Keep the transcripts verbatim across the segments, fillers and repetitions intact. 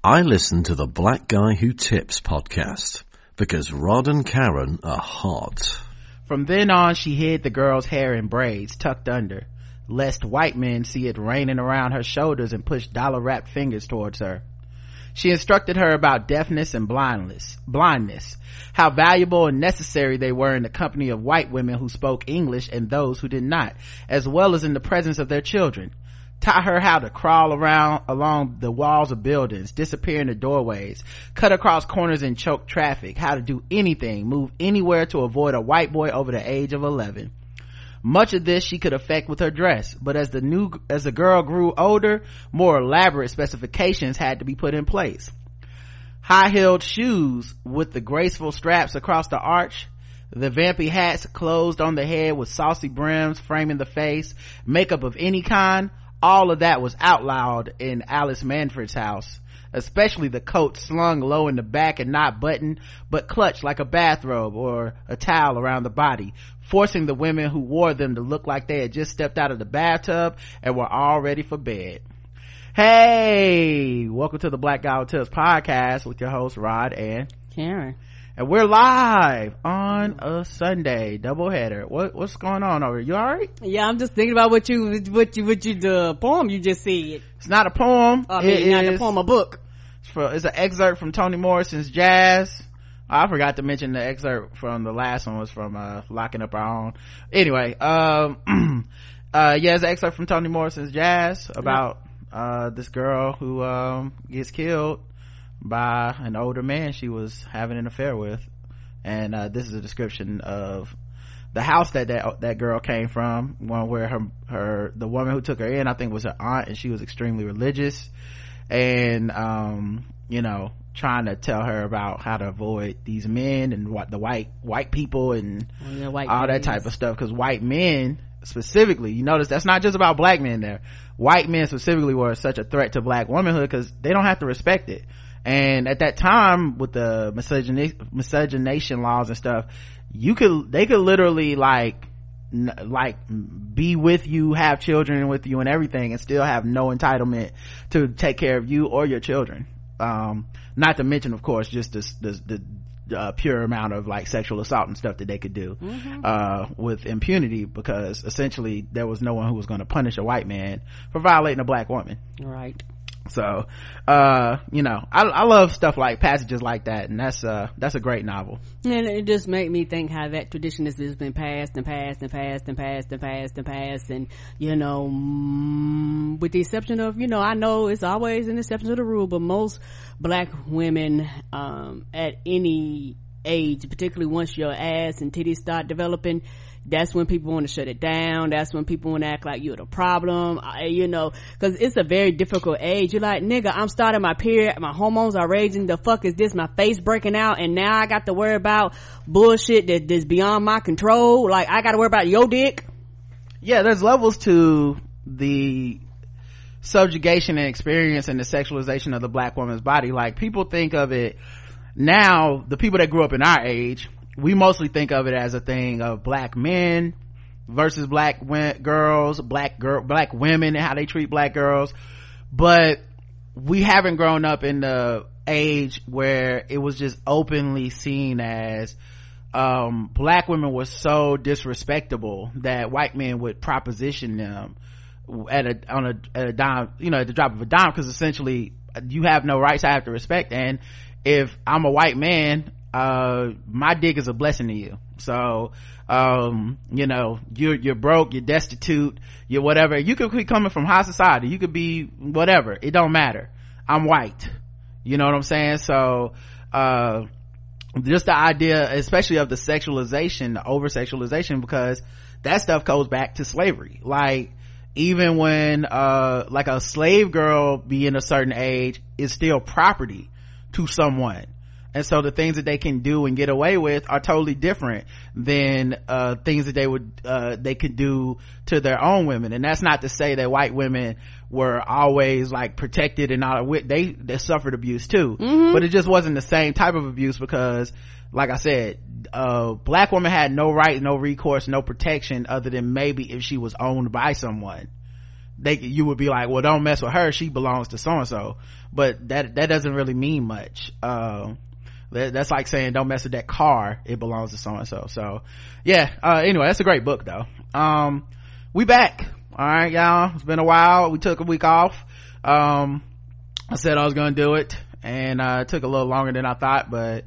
I listen to the Black Guy Who Tips podcast because Rod and Karen are hot. From then on, she hid the girl's hair in braids tucked under, lest white men see it raining around her shoulders and push dollar-wrapped fingers towards her. She instructed her about deafness and blindness, blindness, how valuable and necessary they were in the company of white women who spoke English and those who did not, as well as in the presence of their children. Taught her how to crawl around along the walls of buildings, disappear in the doorways, cut across corners and choke traffic, how to do anything, move anywhere to avoid a white boy over the age of eleven. Much of this she could effect with her dress, but as the new as the girl grew older, more elaborate specifications had to be put in place. High-heeled shoes with the graceful straps across the arch, the vampy hats closed on the head with saucy brims framing the face, makeup of any kind, all of that was outlawed in Alice Manfred's house, especially the coat slung low in the back and not buttoned but clutched like a bathrobe or a towel around the body, forcing the women who wore them to look like they had just stepped out of the bathtub and were all ready for bed. Hey, welcome to the Black Guy Who Tips podcast with your host Rod and Karen. And we're live on a Sunday doubleheader. What what's going on over here? You all right? Yeah, I'm just thinking about what you what you what you the poem you just said. It's not a poem. I mean, it not is, a poem, a book. It's, for, it's an excerpt from Toni Morrison's Jazz. I forgot to mention the excerpt from the last one was from uh, Locking Up Our Own. Anyway, um, uh, yeah, it's an excerpt from Toni Morrison's Jazz about uh, this girl who um, gets killed by an older man she was having an affair with, and uh this is a description of the house that that, that girl came from, one where her her the woman who took her in I think was her aunt, and she was extremely religious, and um you know trying to tell her about how to avoid these men and what the white white people and oh, yeah, white all that type of stuff, because white men specifically, you notice that's not just about black men there, white men specifically were such a threat to black womanhood because they don't have to respect it. And at that time with the misogyny, miscegenation laws and stuff, you could they could literally like n- like be with you, have children with you and everything, and still have no entitlement to take care of you or your children. Um not to mention, of course, just the the, the uh, pure amount of like sexual assault and stuff that they could do mm-hmm. uh with impunity, because essentially there was no one who was going to punish a white man for violating a black woman. Right. So uh you know I, I love stuff like passages like that, and that's uh that's a great novel. And it just made me think how that tradition has just been passed and passed and passed and passed and passed and passed, and you know mm, with the exception of, you know I know it's always an exception to the rule, but most black women um at any age, particularly once your ass and titties start developing, that's when people want to shut it down. That's when people want to act like you're the problem, I, you know because it's a very difficult age. You're like, nigga, I'm starting my period, my hormones are raging, the fuck is this, my face breaking out, and now I got to worry about bullshit that, that's beyond my control. Like, I got to worry about your dick. Yeah, there's levels to the subjugation and experience and the sexualization of the black woman's body. Like, people think of it now, the people that grew up in our age, we mostly think of it as a thing of black men versus black we- girls, black girl, black women and how they treat black girls. But we haven't grown up in the age where it was just openly seen as um black women were so disrespectable that white men would proposition them at a on a at a dime, you know at the drop of a dime, because essentially you have no rights, I have to respect. And if I'm a white man, uh my dick is a blessing to you. So um you know you're you're broke, you're destitute, you're whatever, you could be coming from high society, you could be whatever, it don't matter, I'm white. You know what I'm saying? So uh just the idea, especially of the sexualization, the over sexualization, because that stuff goes back to slavery. Like, even when uh like a slave girl being a certain age is still property to someone, and so the things that they can do and get away with are totally different than uh things that they would uh they could do to their own women. And that's not to say that white women were always like protected and all, they they suffered abuse too, mm-hmm. but it just wasn't the same type of abuse, because like I said, uh black woman had no right, no recourse, no protection, other than maybe if she was owned by someone. they you would be like, well, don't mess with her, she belongs to so and so, but that that doesn't really mean much. Um that, that's like saying don't mess with that car, it belongs to so and so. So yeah, uh anyway, that's a great book though. Um we back. All right, y'all, it's been a while. We took a week off. um I said I was gonna do it, and uh it took a little longer than I thought, but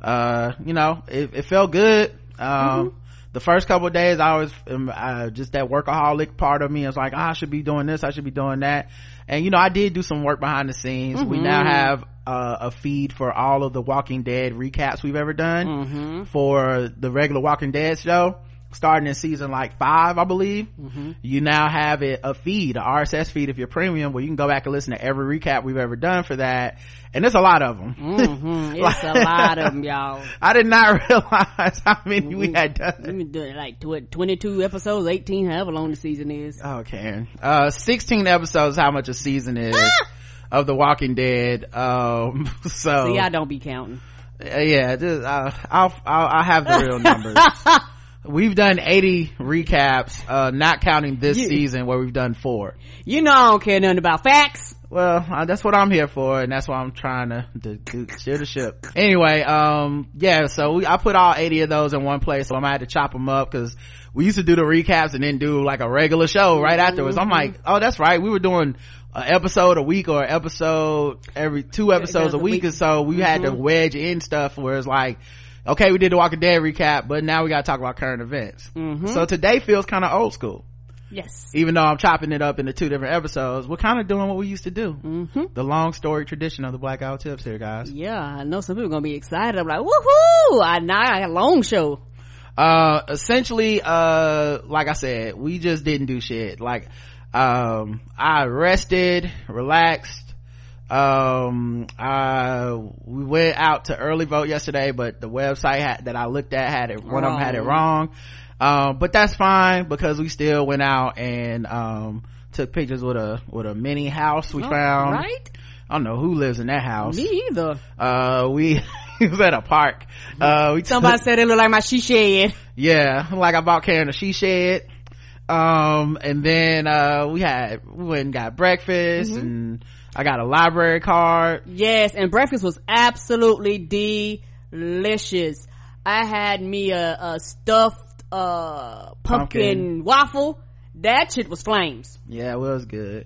uh you know, it, it felt good. um mm-hmm. The first couple of days I was um, uh, just that workaholic part of me. I was like, oh, I should be doing this, I should be doing that. And you know, I did do some work behind the scenes. Mm-hmm. We now have uh, a feed for all of the Walking Dead recaps we've ever done. Mm-hmm. For the regular Walking Dead show, starting in season like five, I believe. Mm-hmm. You now have it a feed, a R S S feed if you're premium, where you can go back and listen to every recap we've ever done for that. And there's a lot of them. Mm-hmm. It's like, a lot of them, y'all. I did not realize how many we, we had done. We doing like twenty-two episodes, eighteen, however long the season is. Oh, Karen. Uh, sixteen episodes, how much a season is of The Walking Dead. Um, so. So y'all don't be counting. Uh, yeah, just, uh, I'll, I'll, I'll have the real numbers. We've done eighty recaps, uh, not counting this you, season where we've done four. You know I don't care nothing about facts. Well, uh, that's what I'm here for, and that's why I'm trying to, to, to steer the ship. Anyway, um, yeah, so we, I put all eighty of those in one place, so I'm gonna have to chop them up, because we used to do the recaps and then do like a regular show right mm-hmm. afterwards. I'm like, oh, that's right, we were doing an episode a week or an episode every two episodes a week, week or so. We mm-hmm. had to wedge in stuff where it's like, okay, we did the Walking Dead recap, but now we gotta talk about current events. Mm-hmm. So today feels kind of old school. Yes. Even though I'm chopping it up into two different episodes, we're kind of doing what we used to do. Mm-hmm. The long story tradition of the Black Guy Who Tips here, guys. Yeah, I know some people are gonna be excited. I'm like, woohoo! I now I got a long show. Uh, essentially, uh, like I said, we just didn't do shit. Like, um, I rested, relaxed. Um, I, we went out to early vote yesterday, but the website had, that I looked at had it, one wrong. of them had it wrong. Um, but that's fine, because we still went out and, um, took pictures with a, with a mini house we oh, found. Right? I don't know who lives in that house. Me either. Uh, we, it was at a park. Uh, we Somebody took, said it looked like my she shed. Yeah, like I bought Karen a she shed. Um, and then, uh, we had, we went and got breakfast mm-hmm. and I got a library card. Yes, and breakfast was absolutely delicious. I had me a, a stuffed uh pumpkin, pumpkin waffle. That shit was flames. Yeah, it was good.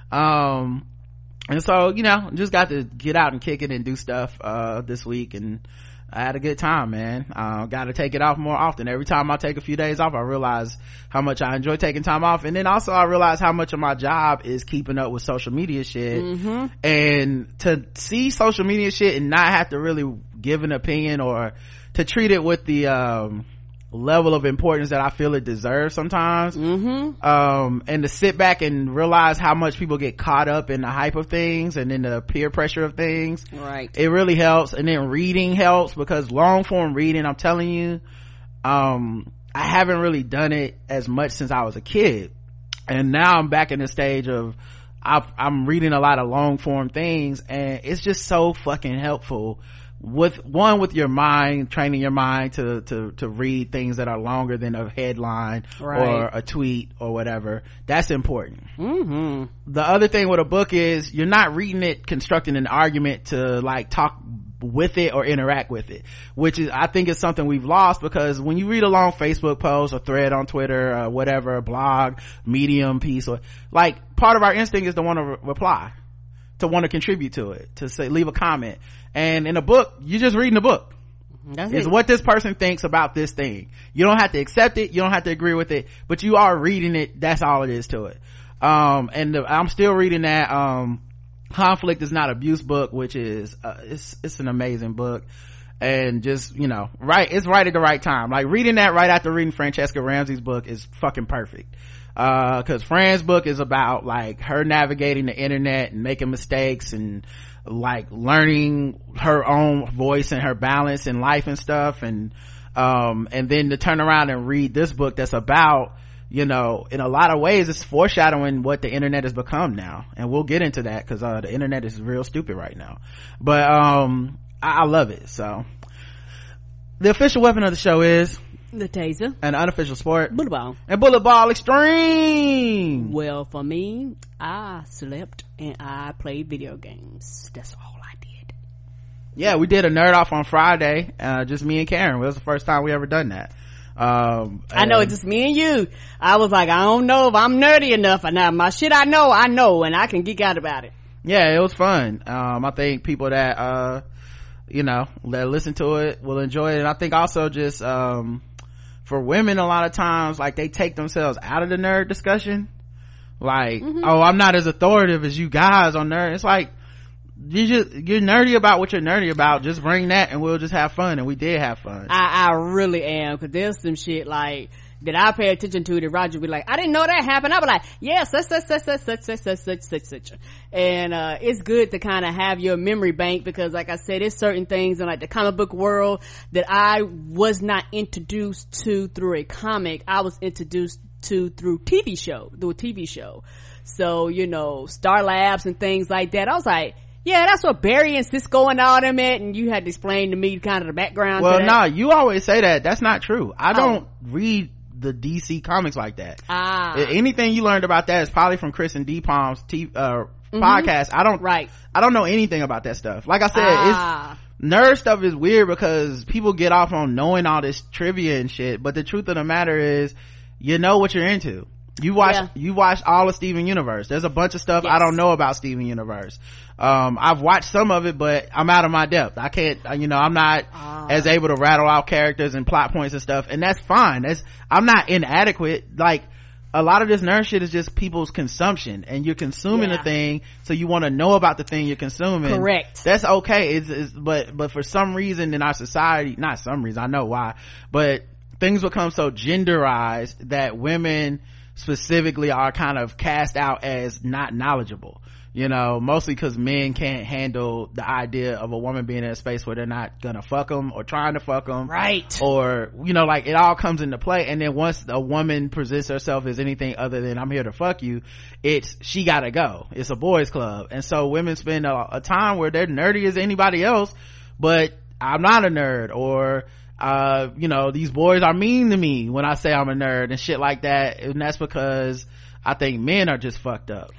Um and so, you know, just got to get out and kick it and do stuff uh this week, and I had a good time, man. Uh gotta take it off more often. Every time I take a few days off, I realize how much I enjoy taking time off, and then also I realize how much of my job is keeping up with social media shit. Mm-hmm. And to see social media shit and not have to really give an opinion, or to treat it with the um level of importance that I feel it deserves sometimes. Mm-hmm. Um, and to sit back and realize how much people get caught up in the hype of things and in the peer pressure of things. Right. It really helps. And then reading helps, because long form reading, I'm telling you, um, I haven't really done it as much since I was a kid. And now I'm back in the stage of, I've, I'm reading a lot of long form things, and it's just so fucking helpful. With one, with your mind, training your mind to to to read things that are longer than a headline right. or a tweet or whatever. That's important. Mm-hmm. The other thing with a book is you're not reading it constructing an argument to like talk with it or interact with it, which is, I think, is something we've lost, because when you read a long Facebook post or thread on Twitter or whatever, a blog, Medium piece, or like, part of our instinct is to want to re- reply, to want to contribute to it, to say, leave a comment. And in a book, you're just reading a book. That's it's it. What this person thinks about this thing. You don't have to accept it, you don't have to agree with it, but you are reading it. That's all it is to it. Um and the, I'm still reading that um Conflict Is Not Abuse book, which is uh, it's it's an amazing book. And just, you know, right, it's right at the right time. Like, reading that right after reading Francesca Ramsey's book is fucking perfect. Uh, cause Fran's book is about like her navigating the internet and making mistakes and like learning her own voice and her balance in life and stuff. And, um, and then to turn around and read this book that's about, you know, in a lot of ways it's foreshadowing what the internet has become now. And we'll get into that, cause, uh, the internet is real stupid right now. But, um, I, I love it. So the official weapon of the show is The taser. And unofficial sport. Bullet ball. And bullet ball extreme. Well, for me, I slept and I played video games. That's all I did. Yeah, we did a nerd off on Friday. Uh, just me and Karen. It was the first time we ever done that. Um, I know it's just me and you. I was like, I don't know if I'm nerdy enough. And now my shit I know, I know, and I can geek out about it. Yeah, it was fun. Um, I think people that, uh, you know, that listen to it will enjoy it. And I think also just, um, for women, a lot of times, like, they take themselves out of the nerd discussion. Like, mm-hmm. oh, I'm not as authoritative as you guys on nerd. It's like, you just, you're nerdy about what you're nerdy about. Just bring that and we'll just have fun. And we did have fun. I, I really am. Cause there's some shit like, that I pay attention to that Roger would be like, I didn't know that happened. I'd be like, yeah, such, such, such, such, such, such, such, such, such, such. And, uh, it's good to kind of have your memory bank because like I said, there's certain things in like the comic book world that I was not introduced to through a comic. I was introduced to through T V show, through a T V show. So, you know, Star Labs and things like that. I was like, yeah, that's what Barry and Cisco and all them at, and you had to explain to me kind of the background. Well, to that. nah, you always say that. That's not true. I don't oh. read the D C comics like that. Ah. Anything you learned about that is probably from Chris and D Palm's t- uh mm-hmm. podcast. I don't right. I don't know anything about that stuff. Like I said, ah. it's nerd stuff is weird because people get off on knowing all this trivia and shit, but the truth of the matter is you know what you're into. You watch yeah. you watched all of Steven Universe. There's a bunch of stuff yes. I don't know about Steven Universe. Um, I've watched some of it, but I'm out of my depth. I can't, you know, I'm not uh. as able to rattle out characters and plot points and stuff, and that's fine. That's, I'm not inadequate. Like, a lot of this nerd shit is just people's consumption, and you're consuming yeah. a thing, so you want to know about the thing you're consuming. Correct. That's okay. It's, it's, but, but for some reason in our society, not some reason, I know why, but things become so genderized that women specifically are kind of cast out as not knowledgeable, you know, mostly because men can't handle the idea of a woman being in a space where they're not gonna fuck them or trying to fuck them, right? Or, you know, like, it all comes into play, and then once a woman presents herself as anything other than I'm here to fuck you, it's she gotta go. It's a boys club. And so women spend a, a time where they're nerdy as anybody else, but I'm not a nerd, or uh you know, these boys are mean to me when I say I'm a nerd and shit like that. And that's because I think men are just fucked up.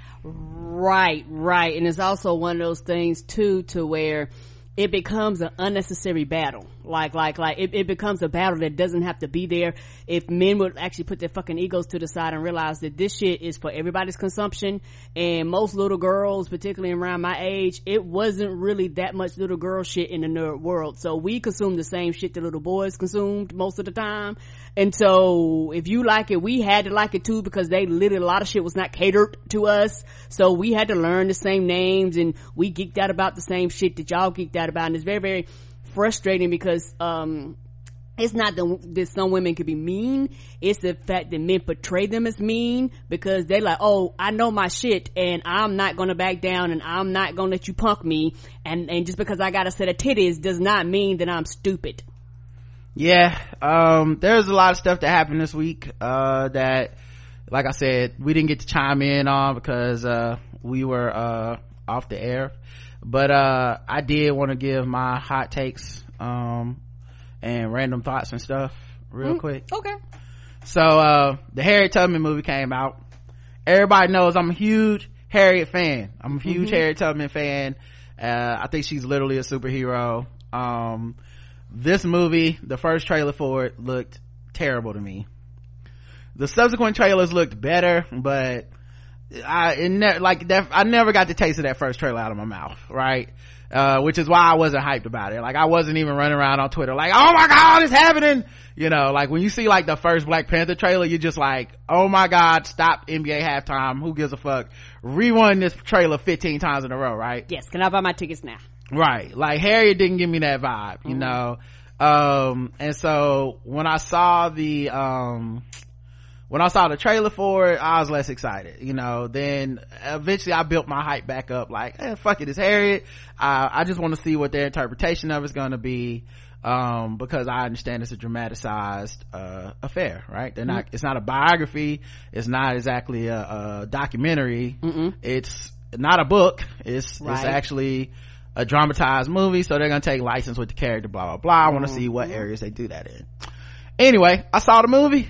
Right, right. And it's also one of those things too, to where it becomes an unnecessary battle. Like, like, like, it, it becomes a battle that doesn't have to be there if men would actually put their fucking egos to the side and realize that this shit is for everybody's consumption. And most little girls, particularly around my age, it wasn't really that much little girl shit in the nerd world. So we consumed the same shit that little boys consumed most of the time. And so if you like it, we had to like it too, because they literally, a lot of shit was not catered to us. So we had to learn the same names, and we geeked out about the same shit that y'all geeked out about. And it's very, very frustrating because um it's not the, that some women could be mean, it's the fact that men portray them as mean because they're like, oh, I know my shit and I'm not gonna back down and I'm not gonna let you punk me, and and just because I got a set of titties does not mean that I'm stupid. Yeah, um there's a lot of stuff that happened this week uh that, like I said, we didn't get to chime in on because uh we were uh off the air. But uh I did want to give my hot takes um and random thoughts and stuff real mm, quick. Okay. So uh the Harriet Tubman movie came out. Everybody knows I'm a huge Harriet fan. I'm a huge mm-hmm. Harriet Tubman fan. uh I think she's literally a superhero. Um this movie, the first trailer for it looked terrible to me. The subsequent trailers looked better, but I it ne- like that I never got the taste of that first trailer out of my mouth, right? Uh which is why I wasn't hyped about it. Like, I wasn't even running around on Twitter like, oh my god, it's happening, you know. Like, when you see like the first Black Panther trailer, you're just like, oh my god, stop N B A halftime, who gives a fuck, rerun this trailer fifteen times in a row, right? Yes, can I buy my tickets now? Right. Like, Harriet didn't give me that vibe, you mm-hmm. know. Um and so when I saw the um when I saw the trailer for it, I was less excited, you know. Then eventually I built my hype back up, like, eh, fuck it, it's Harriet. Uh, I just want to see what their interpretation of it's going to be, um, because I understand it's a dramatized, uh, affair, right? They're not, mm-hmm. it's not a biography. It's not exactly a, a documentary. Mm-mm. It's not a book. It's, right. it's actually a dramatized movie. So they're going to take license with the character, blah, blah, blah. I want to mm-hmm. see what areas they do that in. Anyway, I saw the movie.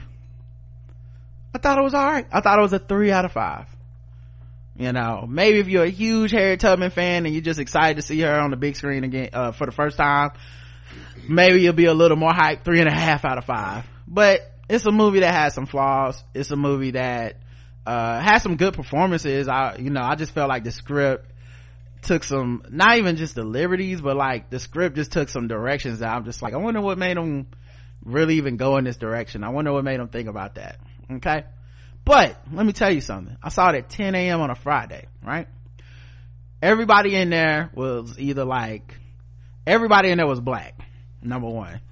I thought it was all right. I thought it was a three out of five. You know, maybe if you're a huge Harriet Tubman fan and you're just excited to see her on the big screen again uh, for the first time, maybe you'll be a little more hyped. Three and a half out of five. But it's a movie that has some flaws. It's a movie that uh has some good performances. I you know I just felt like the script took some, not even just the liberties, but like the script just took some directions that I'm just like, I wonder what made them really even go in this direction. I wonder what made them think about that. Okay, but let me tell you something. I saw it at ten a.m. on a Friday, right? Everybody in there was either like, everybody in there was black, number one.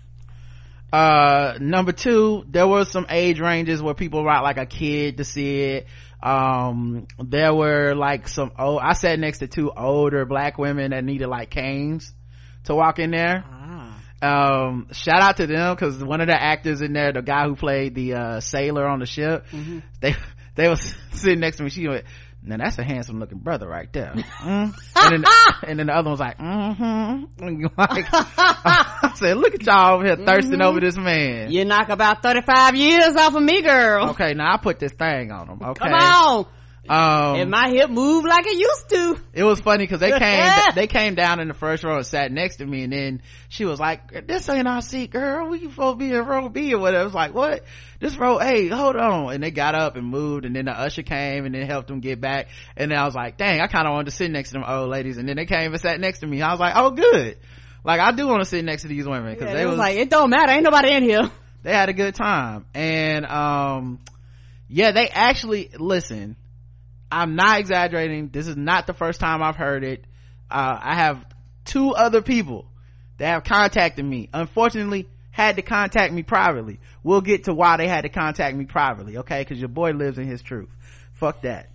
Uh number two, there was some age ranges where people brought like a kid to see it. Um there were like some old, I sat next to two older black women that needed like canes to walk in there. ah. Um shout out to them, because one of the actors in there, the guy who played the uh sailor on the ship, mm-hmm. they they was sitting next to me. She went, now that's a handsome looking brother right there. Mm. And, then, and then the other one's like, mm-hmm. Like, I said, look at y'all over here thirsting mm-hmm. over this man. You knock about thirty-five years off of me, girl. Okay, now I put this thing on him. Okay, come on. Um, and my hip moved like it used to. It was funny because they came they came down in the first row and sat next to me, and then she was like, this ain't our seat, girl, we supposed to be in row B or whatever. I was like, what? This row A, hold on. And they got up and moved, and then the usher came and then helped them get back, and then I was like, dang, I kind of wanted to sit next to them old ladies. And then they came and sat next to me. I was like, oh good, like I do want to sit next to these women, because yeah, they was, was like, it don't matter, ain't nobody in here. They had a good time. And um yeah, they actually, listen, I'm not exaggerating, this is not the first time I've heard it. uh I have two other people that have contacted me, unfortunately had to contact me privately. We'll get to why they had to contact me privately, okay, because your boy lives in his truth. Fuck that.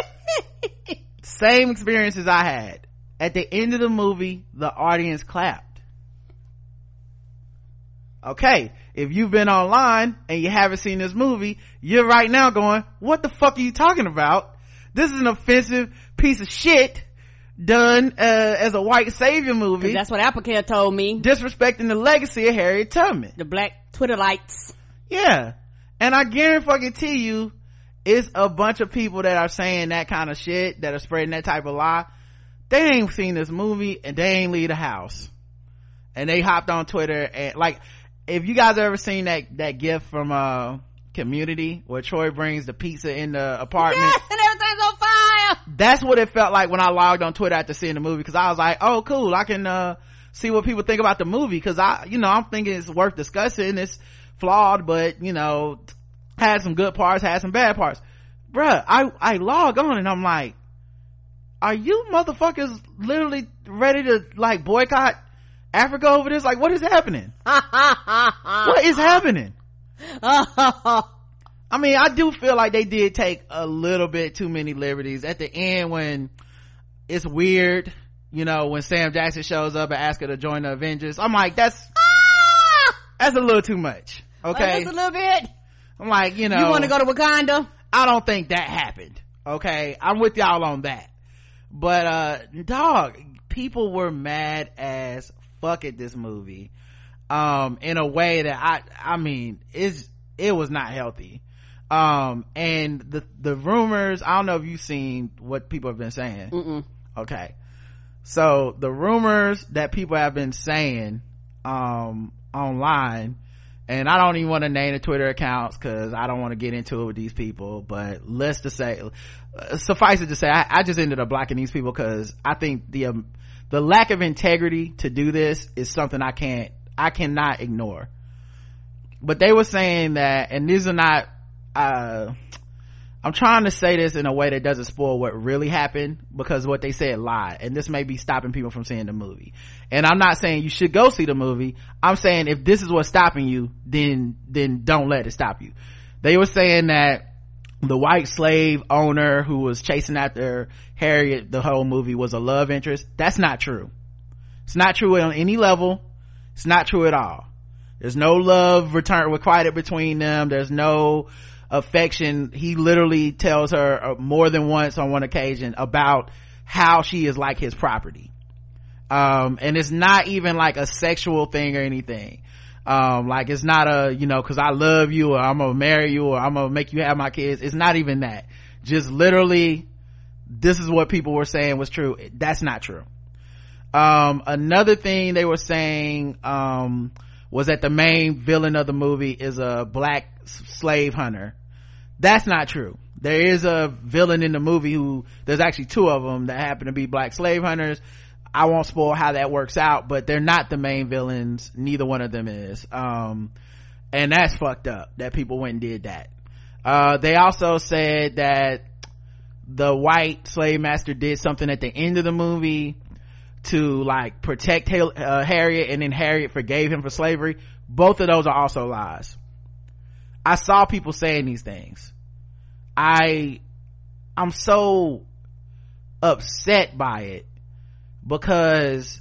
Same experiences I had. At the end of the movie, the audience clapped. Okay, if you've been online and you haven't seen this movie, you're right now going, what the fuck are you talking about? This is an offensive piece of shit done uh, as a white savior movie. That's what Applecare told me. Disrespecting the legacy of Harriet Tubman. The black Twitterlights. Yeah. And I guarantee you, it's a bunch of people that are saying that kind of shit, that are spreading that type of lie. They ain't seen this movie and they ain't leave the house. And they hopped on Twitter and like, if you guys ever seen that, that gif from, uh, Community where Troy brings the pizza in the apartment. Yes, and everything's on fire. That's what it felt like when I logged on Twitter after seeing the movie, because I was like, oh cool, I can uh see what people think about the movie, because I you know I'm thinking it's worth discussing. It's flawed, but you know had some good parts, had some bad parts. Bruh, I I log on and I'm like, are you motherfuckers literally ready to like boycott Africa over this? Like, what is happening? What is happening? I mean, I do feel like they did take a little bit too many liberties at the end when it's weird, you know, when Sam Jackson shows up and asks her to join the Avengers. I'm like, that's that's a little too much. Okay, just a little bit. I'm like, you know, you want to go to Wakanda? I don't think that happened. Okay, I'm with y'all on that. But uh dog, people were mad as fuck at this movie um in a way that i i mean is it was not healthy. Um and the the rumors, I don't know if you've seen what people have been saying. Mm-mm. Okay, so the rumors that people have been saying um online, and I don't even want to name the Twitter accounts because I don't want to get into it with these people, but let's just say uh, suffice it to say I, I just ended up blocking these people because I think the um, the lack of integrity to do this is something I can't I cannot ignore. But they were saying that, and these are not uh I'm trying to say this in a way that doesn't spoil what really happened, because what they said lied, and this may be stopping people from seeing the movie. And I'm not saying you should go see the movie. I'm saying if this is what's stopping you, then then don't let it stop you. They were saying that the white slave owner who was chasing after Harriet the whole movie was a love interest. That's not true. It's not true on any level. It's not true at all. There's no love return requited between them. There's no affection. He literally tells her more than once on one occasion about how she is like his property. Um, and it's not even like a sexual thing or anything. Um, like it's not a, you know, cause I love you or I'm gonna marry you or I'm gonna make you have my kids. It's not even that. Just literally, this is what people were saying was true. That's not true. Um, another thing they were saying, um, was that the main villain of the movie is a black slave hunter. That's not true. There is a villain in the movie who, there's actually two of them that happen to be black slave hunters. I won't spoil how that works out, but they're not the main villains. Neither one of them is. Um, and that's fucked up that people went and did that. Uh, they also said that the white slave master did something at the end of the movie to like protect uh, Harriet, and then Harriet forgave him for slavery. Both of those are also lies. I saw people saying these things. I, I'm so upset by it. Because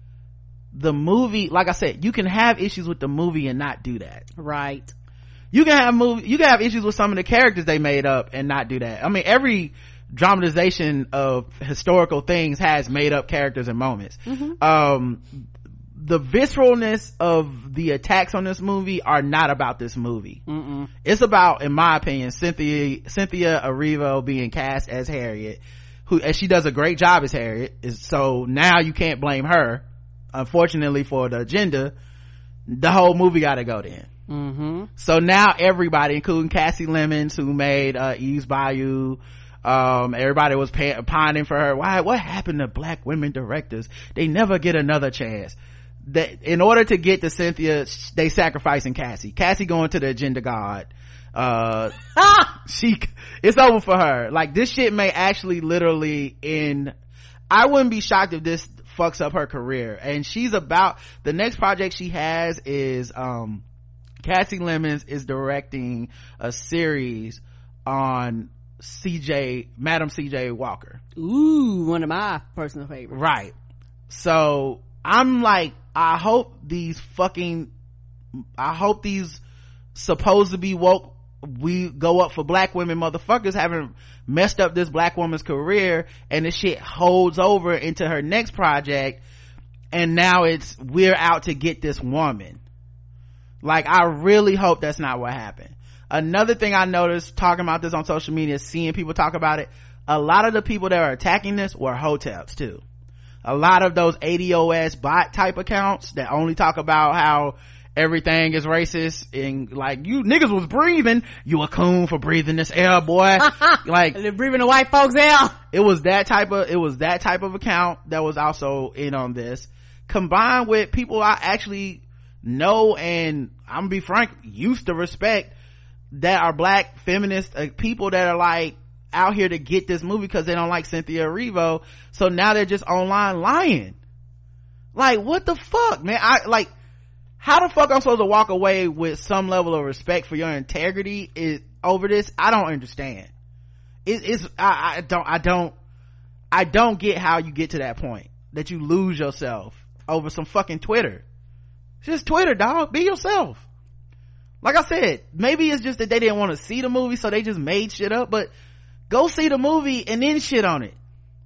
the movie, like I said, you can have issues with the movie and not do that. Right. You can have movie, you can have issues with some of the characters they made up and not do that. I mean, every dramatization of historical things has made up characters and moments. Mm-hmm. Um, the visceralness of the attacks on this movie are not about this movie. Mm-mm. It's about, in my opinion, Cynthia, Cynthia Erivo being cast as Harriet. Who, and she does a great job as Harriet, is so now you can't blame her. Unfortunately for the agenda, the whole movie gotta go then. Mm-hmm. So now everybody, including Cassie Lemons, who made uh Eve's Bayou, um everybody was pay- pining for her. Why, what happened to black women directors? They never get another chance. That in order to get to Cynthia, they sacrificing Cassie. Cassie going to the agenda god. uh she, it's over for her. Like, this shit may actually literally end. I wouldn't be shocked if this fucks up her career. And she's about, the next project she has is um Cassie Lemons is directing a series on C J, Madam C J Walker. Ooh, one of my personal favorites. Right. So I'm like, I hope these fucking, I hope these supposed to be woke, we go up for black women motherfuckers haven't messed up this black woman's career, and this shit holds over into her next project, and now it's, we're out to get this woman. Like, I really hope that's not what happened. Another thing I noticed talking about this on social media, seeing people talk about it, a lot of the people that are attacking this were hoteps too. A lot of those A D O S bot type accounts that only talk about how everything is racist, and like, you niggas was breathing, you a coon for breathing this air, boy. Like, they're breathing the white folks air. It was that type of, it was that type of account that was also in on this, combined with people I actually know, and I'm gonna be frank, used to respect, that are black feminist uh, people that are like out here to get this movie because they don't like Cynthia Erivo, so now they're just online lying. Like, what the fuck, man? I like, how the fuck I'm supposed to walk away with some level of respect for your integrity is over this? I don't understand. It, it's I, I don't I don't I don't get how you get to that point that you lose yourself over some fucking Twitter. It's just Twitter, dog. Be yourself. Like I said, maybe it's just that they didn't want to see the movie, so they just made shit up. But go see the movie and then shit on it.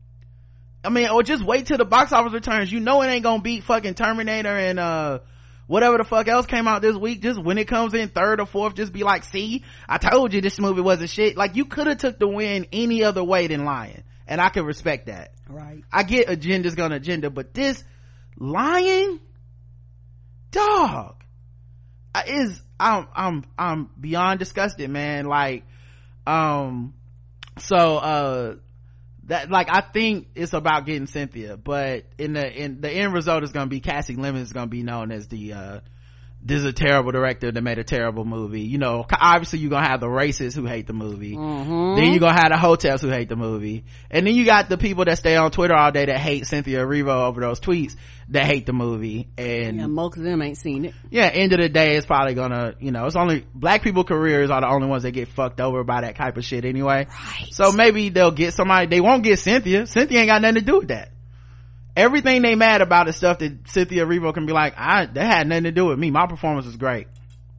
I mean, or just wait till the box office returns. You know it ain't gonna beat fucking Terminator and uh whatever the fuck else came out this week. Just when it comes in third or fourth, just be like, see, I told you this movie wasn't shit. Like, you could have took the win any other way than lying, and I can respect that. Right. I get agenda's gonna agenda, but this lying, dog, is, I'm I'm I'm beyond disgusted, man. Like, um so uh that, like, I think it's about getting Cynthia, but in the in the end result is gonna be Cassie Lemons is gonna be known as the uh this is a terrible director that made a terrible movie. You know, obviously you're gonna have the racists who hate the movie. Mm-hmm. Then you're gonna have the hotels who hate the movie, and then you got the people that stay on Twitter all day that hate Cynthia Erivo over those tweets that hate the movie. And yeah, most of them ain't seen it. Yeah, end of the day, it's probably gonna, you know, it's only black people careers are the only ones that get fucked over by that type of shit anyway. Right. So maybe they'll get somebody. They won't get Cynthia. Cynthia ain't got nothing to do with that. Everything they mad about is stuff that Cynthia Erivo can be like, I, that had nothing to do with me. My performance was great.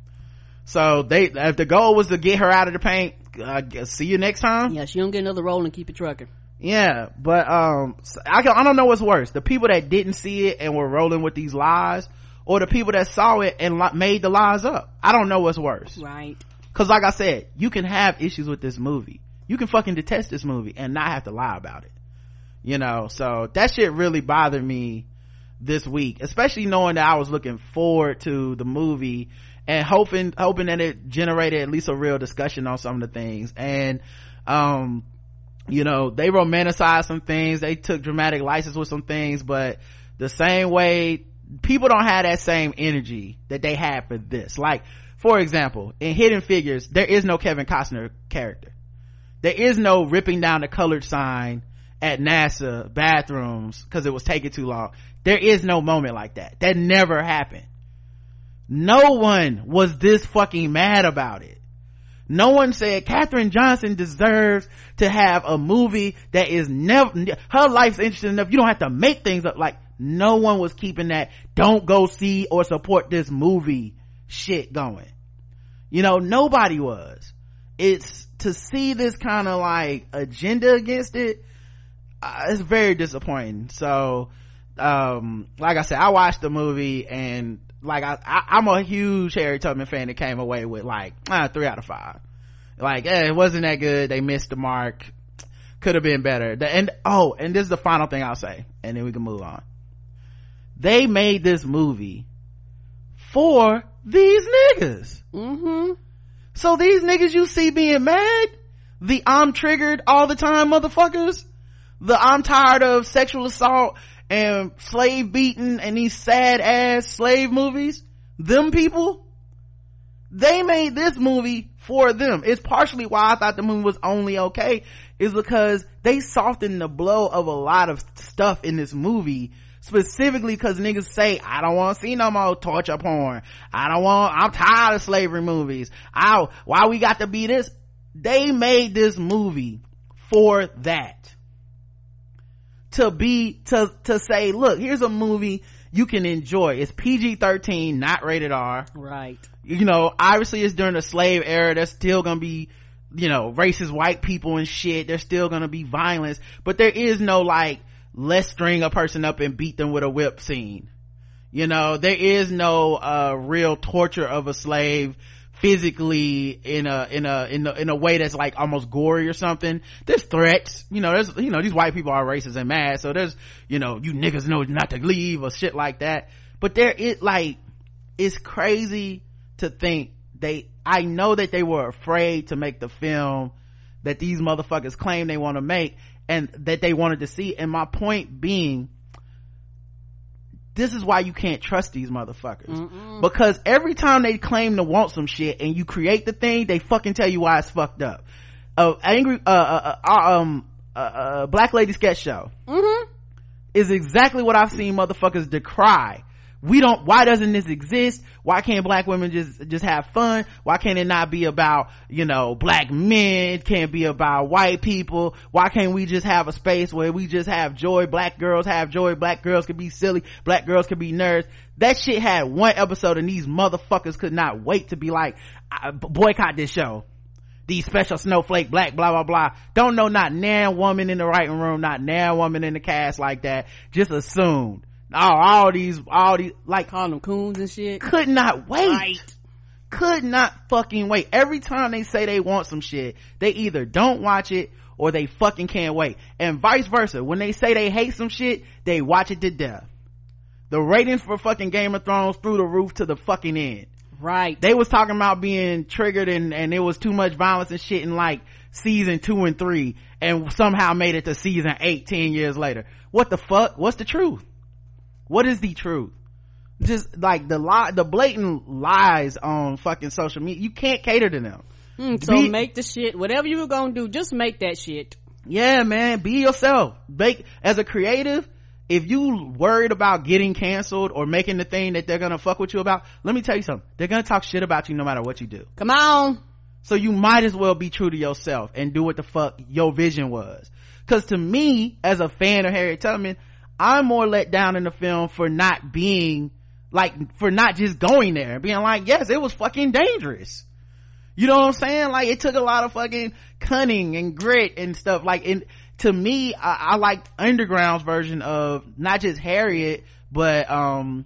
So they, if the goal was to get her out of the paint, uh, see you next time. Yeah, she don't get another role and keep it trucking. Yeah, but um I, can, I don't know what's worse, the people that didn't see it and were rolling with these lies, or the people that saw it and li- made the lies up. I don't know what's worse. Right. Cause like I said, you can have issues with this movie. You can fucking detest this movie and not have to lie about it. You know, so that shit really bothered me this week, especially knowing that I was looking forward to the movie and hoping, hoping that it generated at least a real discussion on some of the things. And, um, you know, they romanticized some things. They took dramatic license with some things, but the same way, people don't have that same energy that they had for this. Like, for example, in Hidden Figures, there is no Kevin Costner character. There is no ripping down the colored sign at NASA bathrooms because it was taking too long. There is no moment like that. That never happened. No one was this fucking mad about it. No one said Katherine Johnson deserves to have a movie that is never, her life's interesting enough, you don't have to make things up. Like, no one was keeping that don't go see or support this movie shit going. You know, nobody was. It's to see this kind of like agenda against it, uh, it's very disappointing. So um like I said, I watched the movie and like I, I I'm a huge Harry Tubman fan that came away with like uh, three out of five. Like eh, it wasn't that good, they missed the mark, could have been better. The, and oh and this is the final thing I'll say and then we can move on. They made this movie for these niggas. Mm-hmm. So these niggas you see being mad, the I'm triggered all the time motherfuckers, the I'm tired of sexual assault and slave beating and these sad ass slave movies, them people, they made this movie for them. It's partially why I thought the movie was only okay, is because they softened the blow of a lot of stuff in this movie, specifically because niggas say I don't want to see no more torture porn, I don't want, I'm tired of slavery movies, I why we got to be this. They made this movie for that, to be to to say, look, here's a movie you can enjoy. It's P G thirteen, not rated R. Right. You know, obviously it's during the slave era, there's still gonna be, you know, racist white people and shit, there's still gonna be violence, but there is no like let's string a person up and beat them with a whip scene. You know, there is no uh real torture of a slave physically in a in a in a in a way that's like almost gory or something. There's threats, you know, there's, you know, these white people are racist and mad, so there's, you know, you niggas know not to leave or shit like that. But there it like it's crazy to think they I know that they were afraid to make the film that these motherfuckers claim they want to make and that they wanted to see. And my point being, this is why you can't trust these motherfuckers. Mm-mm. Because every time they claim to want some shit and you create the thing, they fucking tell you why it's fucked up. Uh, angry, uh, uh, uh um, uh, uh, Black Lady Sketch Show mm-hmm. is exactly what I've seen motherfuckers decry. We don't, why doesn't this exist? Why can't black women just, just have fun? Why can't it not be about, you know, black men? It can't be about white people. Why can't we just have a space where we just have joy? Black girls have joy. Black girls can be silly. Black girls can be nerds. That shit had one episode and these motherfuckers could not wait to be like, boycott this show. These special snowflake black blah blah blah. Don't know not nan woman in the writing room, not nan woman in the cast like that. Just assumed. all, all these all these like calling them coons and shit. Could not wait right. could not fucking wait. Every time they say they want some shit, they either don't watch it or they fucking can't wait, and vice versa. When they say they hate some shit, they watch it to death. The ratings for fucking Game of Thrones through the roof to the fucking end. Right. They was talking about being triggered and and it was too much violence and shit in like season two and three, and somehow made it to season eight ten years later. What the fuck? What's the truth? What is the truth? Just like the lie, the blatant lies on fucking social media, you can't cater to them. Mm, so be, make the shit, whatever you were gonna do, just make that shit. Yeah, man, be yourself. Make, as a creative, if you worried about getting canceled or making the thing that they're gonna fuck with you about, let me tell you something, they're gonna talk shit about you no matter what you do. Come on. So you might as well be true to yourself and do what the fuck your vision was. Cause to me, as a fan of Harriet Tubman, I'm more let down in the film for not being like, for not just going there and being like, yes, it was fucking dangerous. You know what I'm saying? Like, it took a lot of fucking cunning and grit and stuff. Like, and to me, I, I liked Underground's version of not just Harriet, but um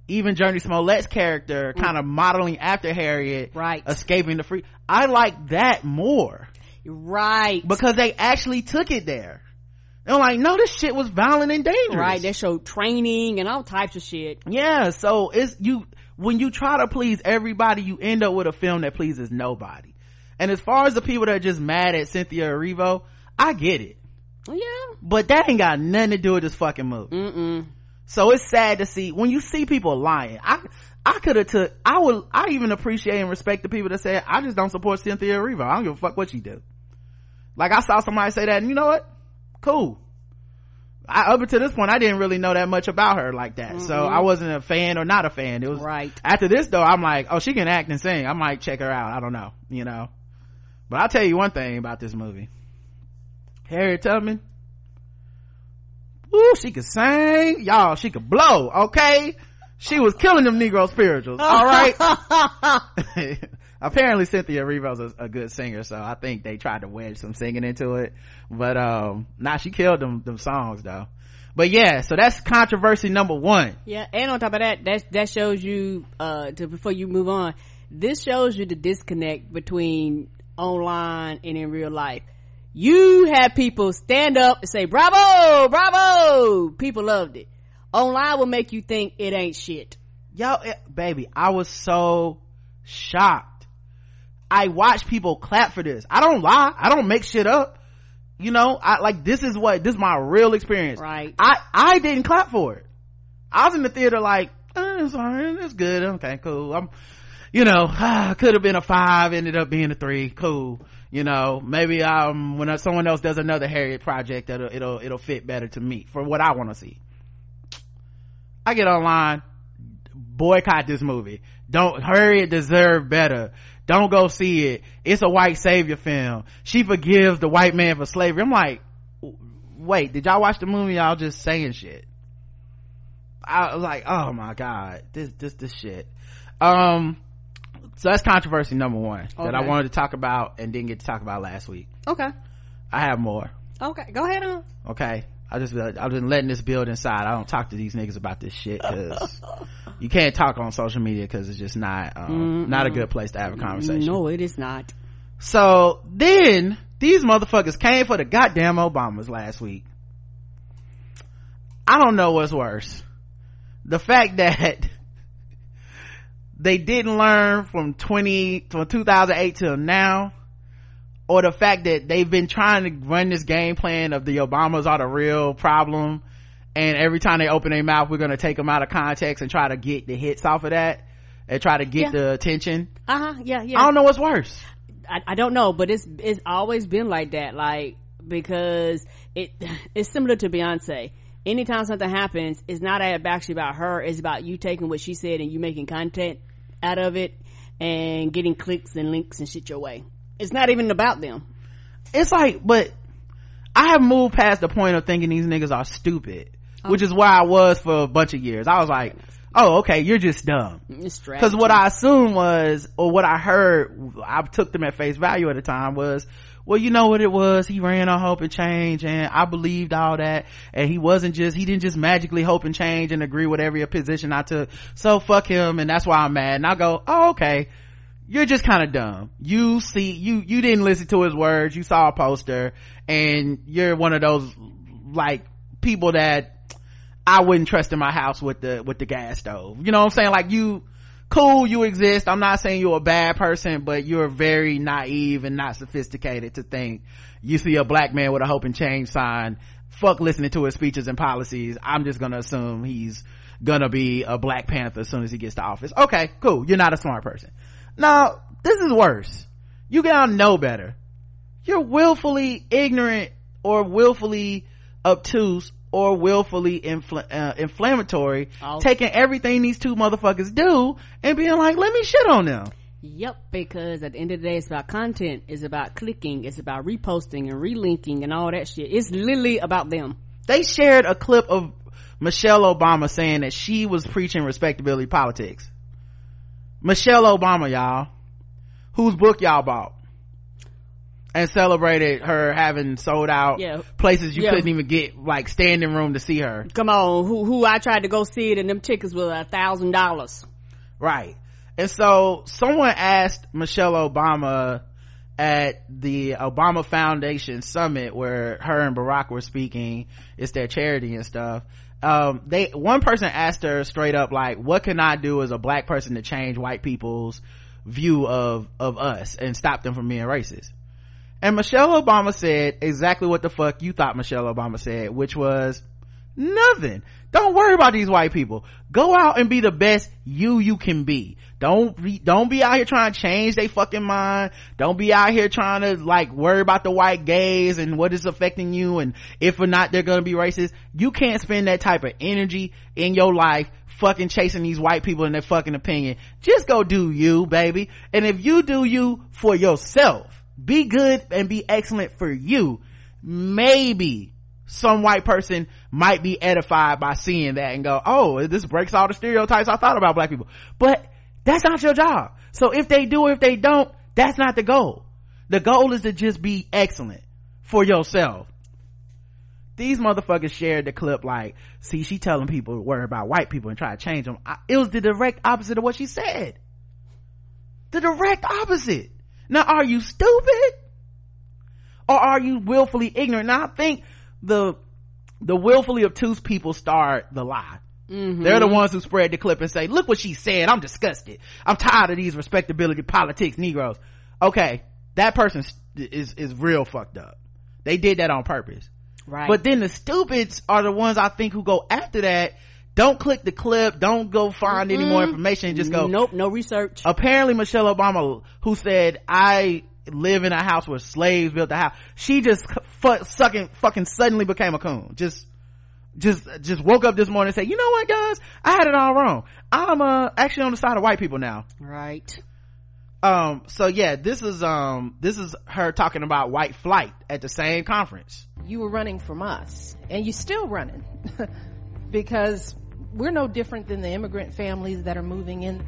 even Journey Smollett's character mm. kind of modeling after Harriet, right, escaping the free. I like that more, right, because they actually took it there. They're like, no, this shit was violent and dangerous. Right, they showed training and all types of shit. Yeah, so it's you, when you try to please everybody, you end up with a film that pleases nobody. And as far as the people that are just mad at Cynthia Erivo, I get it. Yeah. But that ain't got nothing to do with this fucking movie. Mm-mm. So it's sad to see, when you see people lying, I, I could have took, I would, I even appreciate and respect the people that say, I just don't support Cynthia Erivo. I don't give a fuck what she do. Like, I saw somebody say that, and you know what? Cool. I, up until this point, I didn't really know that much about her like that. Mm-hmm. So I wasn't a fan or not a fan. It was right after this though, I'm like, oh, she can act and sing. I might check her out. I don't know, you know. But I'll tell you one thing about this movie. Harriet Tubman, woo, she could sing, y'all. She could blow. Okay, she was killing them Negro spirituals. All right. Apparently Cynthia Erivo's a, a good singer, so I think they tried to wedge some singing into it. But um nah, she killed them them songs though. But yeah, so that's controversy number one. Yeah, and on top of that, that that shows you uh to before you move on, this shows you the disconnect between online and in real life. You had people stand up and say bravo, bravo. People loved it. Online will make you think it ain't shit. Yo, it, baby, I was so shocked. I watch people clap for this. I don't lie. I don't make shit up. You know, I like, this is what, this is my real experience. Right. I, I didn't clap for it. I was in the theater like, eh, it's alright, it's good. Okay, cool. I'm, you know, could have been a five, ended up being a three. Cool. You know, maybe, um, when someone else does another Harriet project, it'll, it'll, it'll fit better to me for what I want to see. I get online, boycott this movie. Don't, Harriet deserve better. Don't go see it. It's a white savior film. She forgives the white man for slavery. I'm like, wait, did y'all watch the movie? Y'all just saying shit. I was like, oh my god, this this this shit. Um, so that's controversy number one okay. that I wanted to talk about and didn't get to talk about last week. Okay, I have more. Okay, go ahead on. Okay, I just I've been letting this build inside. I don't talk to these niggas about this shit because you can't talk on social media because it's just not um, not a good place to have a conversation. No, it is not. So then these motherfuckers came for the goddamn Obamas last week. I don't know what's worse, the fact that they didn't learn from twenty from two thousand eight till now, or the fact that they've been trying to run this game plan of the Obamas are the real problem, and every time they open their mouth we're going to take them out of context and try to get the hits off of that and try to get yeah. the attention. Uh-huh, yeah, yeah. I don't know what's worse. I, I don't know, but it's it's always been like that, like, because it it's similar to Beyonce. Anytime something happens, it's not actually about her, it's about you taking what she said and you making content out of it and getting clicks and links and shit your way. It's not even about them. It's like, but I have moved past the point of thinking these niggas are stupid, oh. which is where I was for a bunch of years. I was like, oh, okay, you're just dumb. Because what I assumed was, or what I heard, I took them at face value at the time was, well, you know what it was, he ran on hope and change, and I believed all that, and he wasn't just, he didn't just magically hope and change and agree with every position I took, so fuck him, and that's why I'm mad. And I go, oh, okay, you're just kind of dumb. You see, you you didn't listen to his words, you saw a poster, and you're one of those like people that I wouldn't trust in my house with the with the gas stove. You know what I'm saying? Like, you cool, you exist. I'm not saying you're a bad person, but you're very naive and not sophisticated to think you see a black man with a hope and change sign, fuck listening to his speeches and policies, I'm just gonna assume he's gonna be a Black Panther as soon as he gets to office. Okay, cool, you're not a smart person. Now this is worse. You gotta know better. You're willfully ignorant or willfully obtuse or willfully infl- uh, inflammatory, oh. taking everything these two motherfuckers do and being like, let me shit on them. Yep, because at the end of the day, it's about content, it's about clicking, it's about reposting and relinking and all that shit. It's literally about them. They shared a clip of Michelle Obama saying that she was preaching respectability politics. Michelle Obama, y'all, whose book y'all bought. and celebrated her having sold out yeah. places you yeah. couldn't even get like standing room to see her. Come on, who who I tried to go see it and them tickets were a thousand dollars. Right. And so someone asked Michelle Obama at the Obama Foundation Summit where her and Barack were speaking, it's their charity and stuff. Um, they, one person asked her straight up, like, what can I do as a black person to change white people's view of, of us and stop them from being racist? And Michelle Obama said exactly what the fuck you thought Michelle Obama said, which was nothing. Don't worry about these white people. Go out and be the best you you can be. Don't be, don't be out here trying to change their fucking mind. Don't be out here trying to like worry about the white gays and what is affecting you and if or not they're gonna be racist. You can't spend that type of energy in your life fucking chasing these white people and their fucking opinion. Just go do you, baby. And if you do you for yourself, be good and be excellent for you, maybe some white person might be edified by seeing that and go, oh, this breaks all the stereotypes I thought about black people. But that's not your job. So if they do or if they don't, that's not the goal. The goal is to just be excellent for yourself. These motherfuckers shared the clip like, see, she telling people to worry about white people and try to change them. I, it was the direct opposite of what she said. The direct opposite. Now, are you stupid? Or are you willfully ignorant? Now, I think the the willfully obtuse people start the lie. Mm-hmm. They're the ones who spread the clip and say, look what she said, I'm disgusted, I'm tired of these respectability politics Negroes. Okay, that person is is real fucked up. They did that on purpose, right? But then the stupids are the ones I think who go after that. Don't click the clip, don't go find mm-hmm. any more information, just go nope, no research. Apparently Michelle Obama, who said I live in a house where slaves built the house, she just fu- sucking fucking suddenly became a coon. Just just just woke up this morning and said, you know what guys, I had it all wrong. I'm uh actually on the side of white people now. Right. Um so yeah, this is um this is her talking about white flight at the same conference. You were running from us and you're still running because we're no different than the immigrant families that are moving in.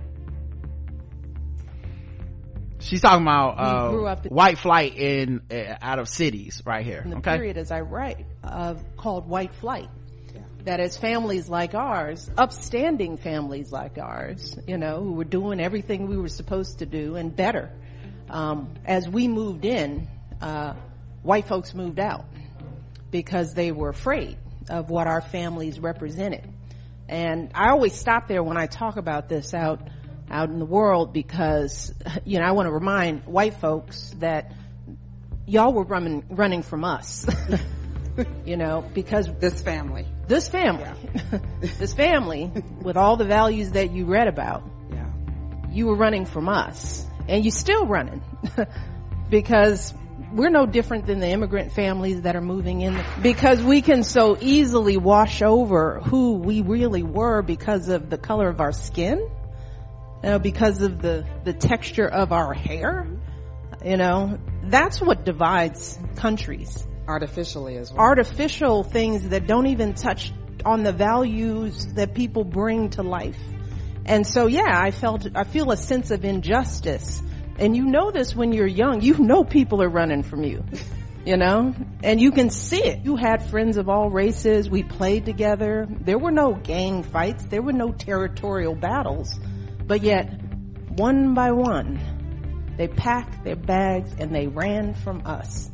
She's talking about uh grew up white flight in uh, out of cities right here. In the okay, period as I write uh called white flight. That is families like ours, upstanding families like ours, you know, who were doing everything we were supposed to do and better. Um, as we moved in, uh, white folks moved out because they were afraid of what our families represented. And I always stop there when I talk about this out, out in the world because, you know, I want to remind white folks that y'all were running, running from us. You know, because this family, this family, yeah. this family with all the values that you read about, yeah. you were running from us and you're still running because we're no different than the immigrant families that are moving in because we can so easily wash over who we really were because of the color of our skin, you know, because of the, the texture of our hair. You know, that's what divides countries. Artificially as well. Artificial things that don't even touch on the values that people bring to life. And so, yeah, I felt, I feel a sense of injustice. And you know this when you're young. You know people are running from you, you know, and you can see it. You had friends of all races. We played together. There were no gang fights. There were no territorial battles. But yet, one by one, they packed their bags and they ran from us.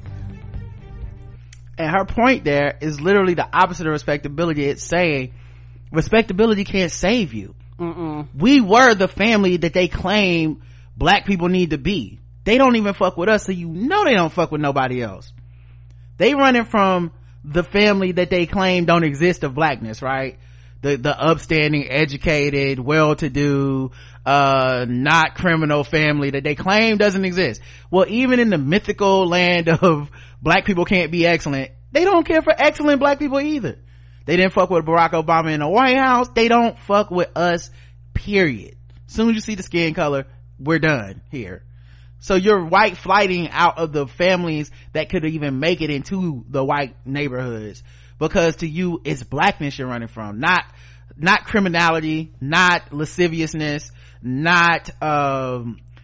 And her point there is literally the opposite of respectability. It's saying respectability can't save you. Mm-mm. We were the family that they claim black people need to be. They don't even fuck with us, so you know they don't fuck with nobody else. They running from the family that they claim don't exist of blackness, right? The the upstanding, educated, well-to-do, uh not criminal family that they claim doesn't exist. Well, even in the mythical land of black people can't be excellent, they don't care for excellent black people either. They didn't fuck with Barack Obama in the White House. They don't fuck with us, period. As soon as you see the skin color, we're done here. So you're white flighting out of the families that could even make it into the white neighborhoods because to you it's blackness you're running from, not not criminality, not lasciviousness, not um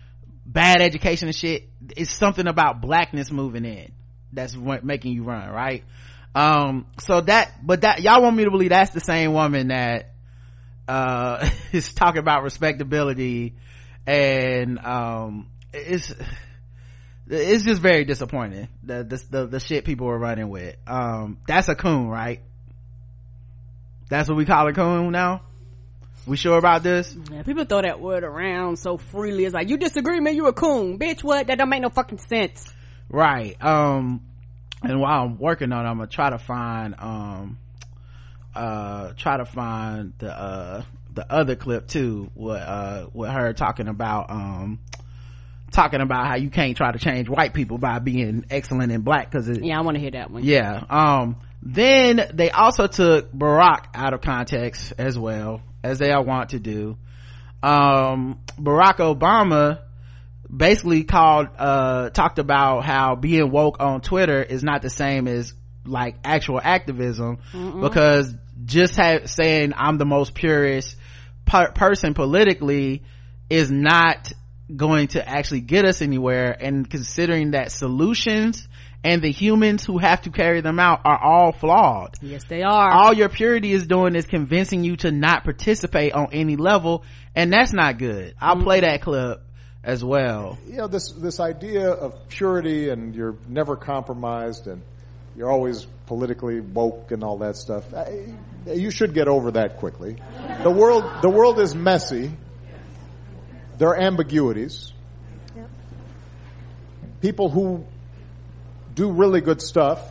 bad education and shit. It's something about blackness moving in that's what making you run, right? Um, so that, but that, y'all want me to believe that's the same woman that, uh, is talking about respectability, and, um, it's, it's just very disappointing, the, the, the, the shit people are running with. Um, that's a coon, right? That's what we call a coon now? We sure about this? Yeah, people throw that word around so freely. It's like, you disagree, man, you a coon. Bitch, what? That don't make no fucking sense. Right. Um, and while I'm working on it, I'm gonna try to find, um, uh, try to find the, uh, the other clip too, with, uh, with her talking about, um, talking about how you can't try to change white people by being excellent in black, cause it, yeah, I want to hear that one. Yeah. Um, then they also took Barack out of context as well, as they all want to do. Um, Barack Obama basically called, uh, talked about how being woke on Twitter is not the same as like actual activism. Mm-mm. Because just ha- saying I'm the most purest per- person politically is not going to actually get us anywhere, and considering that solutions and the humans who have to carry them out are all flawed. Yes, they are. All your purity is doing is convincing you to not participate on any level, and that's not good. I'll mm-hmm. play that clip as well. You know, this this idea of purity, and you're never compromised, and you're always politically woke and all that stuff. I, you should get over that quickly. The world the world is messy. There are ambiguities. Yep. People who do really good stuff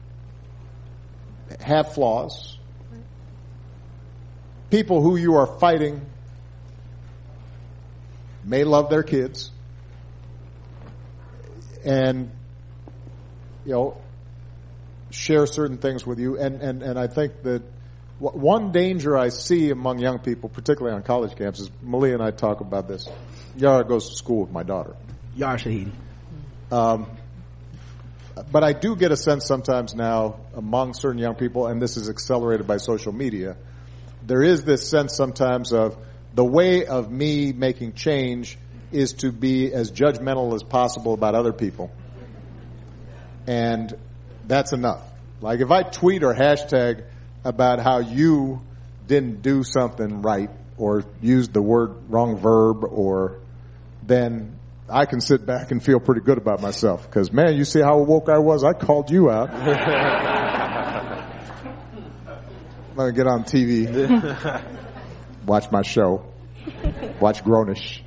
have flaws. Right. People who you are fighting may love their kids, and you know, share certain things with you. And and and I think that one danger I see among young people, particularly on college campuses, Malia and I talk about this. Yara goes to school with my daughter. Yara Shahidi. Um, but I do get a sense sometimes now among certain young people, and this is accelerated by social media, there is this sense sometimes of the way of me making change is to be as judgmental as possible about other people. And that's enough. Like if I tweet or hashtag about how you didn't do something right or used the word wrong verb, or then I can sit back and feel pretty good about myself because, man, you see how woke I was? I called you out. Let me get on T V, watch my show, watch Grownish.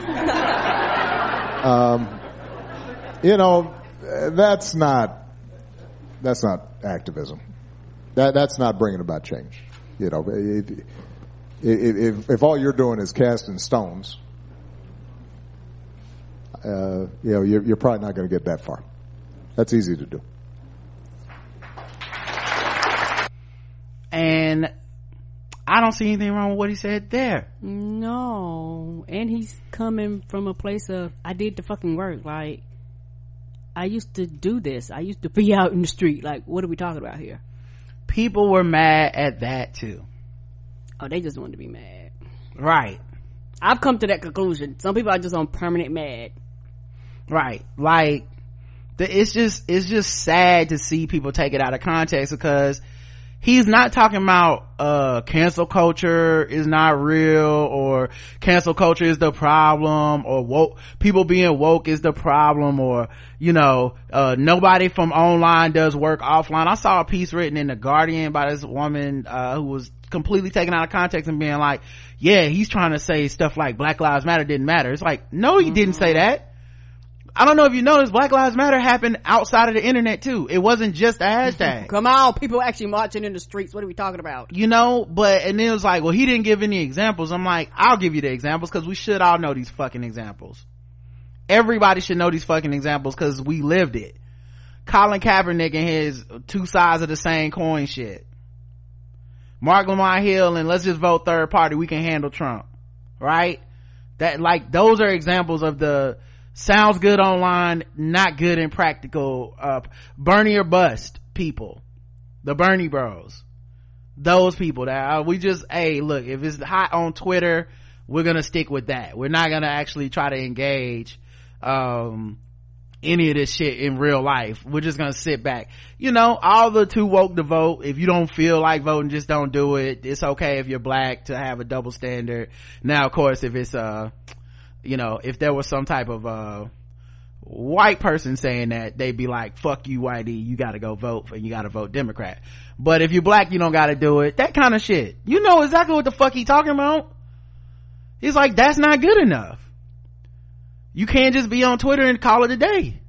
Um, you know, that's not that's not activism. That that's not bringing about change. You know, if, if, if all you're doing is casting stones, uh, you know, you're, you're probably not going to get that far. That's easy to do. And I don't see anything wrong with what he said there. No, and he's coming from a place of I did the fucking work. Like I used to do this. I used to be out in the street. Like, what are we talking about here? People were mad at that too. Oh, they just wanted to be mad. Right. I've come to that conclusion. Some people are just on permanent mad. Right. Like, the, it's just, it's just sad to see people take it out of context, because he's not talking about, uh, cancel culture is not real, or cancel culture is the problem, or woke, people being woke is the problem, or, you know, uh, nobody from online does work offline. I saw a piece written in The Guardian by this woman, uh, who was completely taken out of context and being like, yeah, he's trying to say stuff like Black Lives Matter didn't matter. It's like, no, he mm-hmm. didn't say that. I don't know if you noticed, Black Lives Matter happened outside of the internet too. It wasn't just a hashtag. Come on, people actually marching in the streets. What are we talking about? You know, but, and then it was like, well, he didn't give any examples. I'm like, I'll give you the examples, because we should all know these fucking examples. Everybody should know these fucking examples because we lived it. Colin Kaepernick and his two sides of the same coin shit. Mark Lamont Hill and let's just vote third party, we can handle Trump. Right? That, like, those are examples of the sounds good online, not good in practical, uh, Bernie or bust people. The Bernie bros. Those people that, uh, we just, hey, look, if it's hot on Twitter, we're gonna stick with that. We're not gonna actually try to engage um any of this shit in real life. We're just gonna sit back. You know, all the too woke to vote. If you don't feel like voting, just don't do it. It's okay if you're black to have a double standard. Now, of course, if it's uh you know, if there was some type of uh white person saying that, they'd be like, fuck you, whitey, you gotta go vote and you gotta vote Democrat. But if you're black, you don't gotta do it. That kind of shit. You know exactly what the fuck he talking about. He's like, that's not good enough. You can't just be on Twitter and call it a day.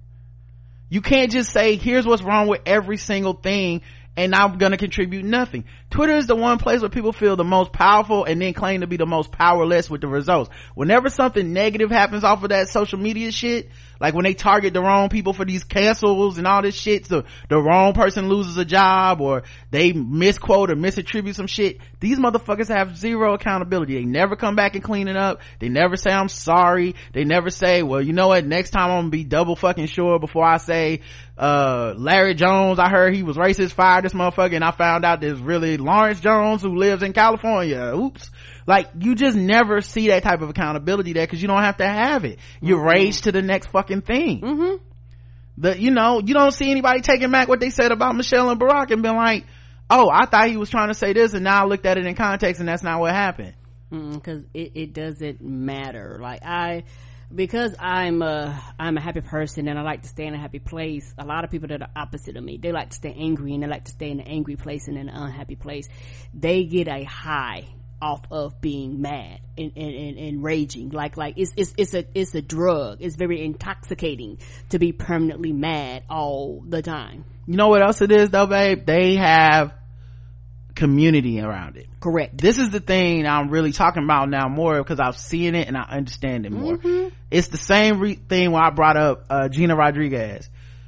You can't just say, here's what's wrong with every single thing and I'm gonna contribute nothing. Twitter is the one place where people feel the most powerful and then claim to be the most powerless with the results. Whenever something negative happens off of that social media shit, like when they target the wrong people for these cancels and all this shit, so the wrong person loses a job or they misquote or misattribute some shit, these motherfuckers have zero accountability. They never come back and clean it up. They never say I'm sorry. They never say, well, you know what, next time I'm gonna be double fucking sure before I say uh Larry Jones, I heard he was racist, fired this motherfucker, and I found out there's really Lawrence Jones who lives in California. Oops. Like, you just never see that type of accountability there because you don't have to have it. You mm-hmm. rage to the next fucking thing. Mm-hmm. The, you know, you don't see anybody taking back what they said about Michelle and Barack and being like, oh, I thought he was trying to say this and now I looked at it in context and that's not what happened. Because it, it doesn't matter. Like, I, because I'm a, I'm a happy person and I like to stay in a happy place. A lot of people that are opposite of me, they like to stay angry and they like to stay in an angry place and in an unhappy place. They get a high off of being mad and, and, and, and raging. Like, like it's, it's, it's a, it's a drug. It's very intoxicating to be permanently mad all the time. You know what else it is though, babe? They have community around it. Correct. This is the thing I'm really talking about now more because I've seen it and I understand it more. Mm-hmm. It's the same re- thing when I brought up uh, Gina Rodriguez.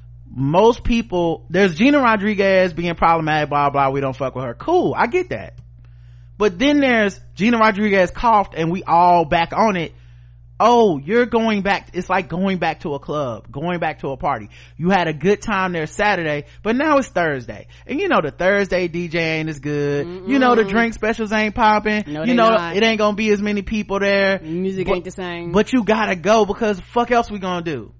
Most people, there's Gina Rodriguez being problematic, blah blah, we don't fuck with her. Cool, I get that. But then there's Gina Rodriguez coughed and we all back on it. Oh, you're going back, it's like going back to a club, going back to a party. You had a good time there Saturday, but now it's Thursday. And you know the Thursday D J ain't as good. Mm-mm. You know the drink specials ain't popping. No, you know not. It ain't gonna be as many people there. Music but, ain't the same. But you gotta go because fuck else we gonna do?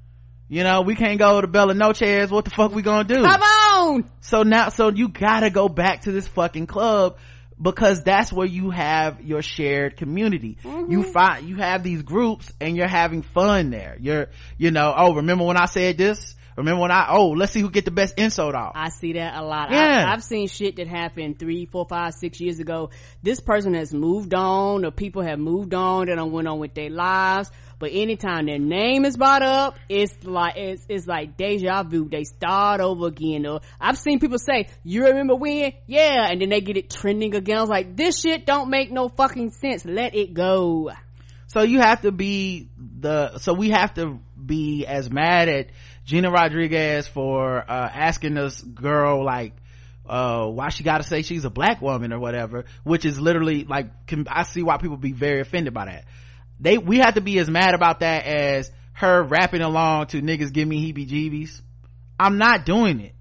You know, we can't go to Bella Noche's. What the fuck we gonna do? Come on! So now, so you gotta go back to this fucking club because that's where you have your shared community. Mm-hmm. You find, you have these groups and you're having fun there. You're, you know, oh, remember when I said this? Remember when I, oh, let's see who get the best insult off. I see that a lot. Yeah. I, I've seen shit that happened three, four, five, six years ago. This person has moved on, or people have moved on, they done went on with their lives. But anytime their name is brought up, it's like, it's, it's like deja vu. They start over again. Or I've seen people say, you remember when? Yeah. And then they get it trending again. I was like, this shit don't make no fucking sense. Let it go. So you have to be the, so we have to be as mad at Gina Rodriguez for, uh, asking this girl, like, uh, why she gotta say she's a black woman or whatever, which is literally like, can, I see why people be very offended by that. They, we have to be as mad about that as her rapping along to niggas give me heebie jeebies. I'm not doing it.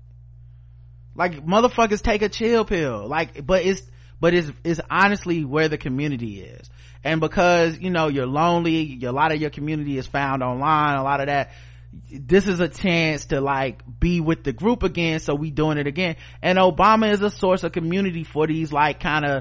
Like, motherfuckers take a chill pill. Like, but it's, but it's, it's honestly where the community is. And because, you know, you're lonely, a lot of your community is found online, a lot of that, this is a chance to like be with the group again, so we doing it again. And Obama is a source of community for these like kind of,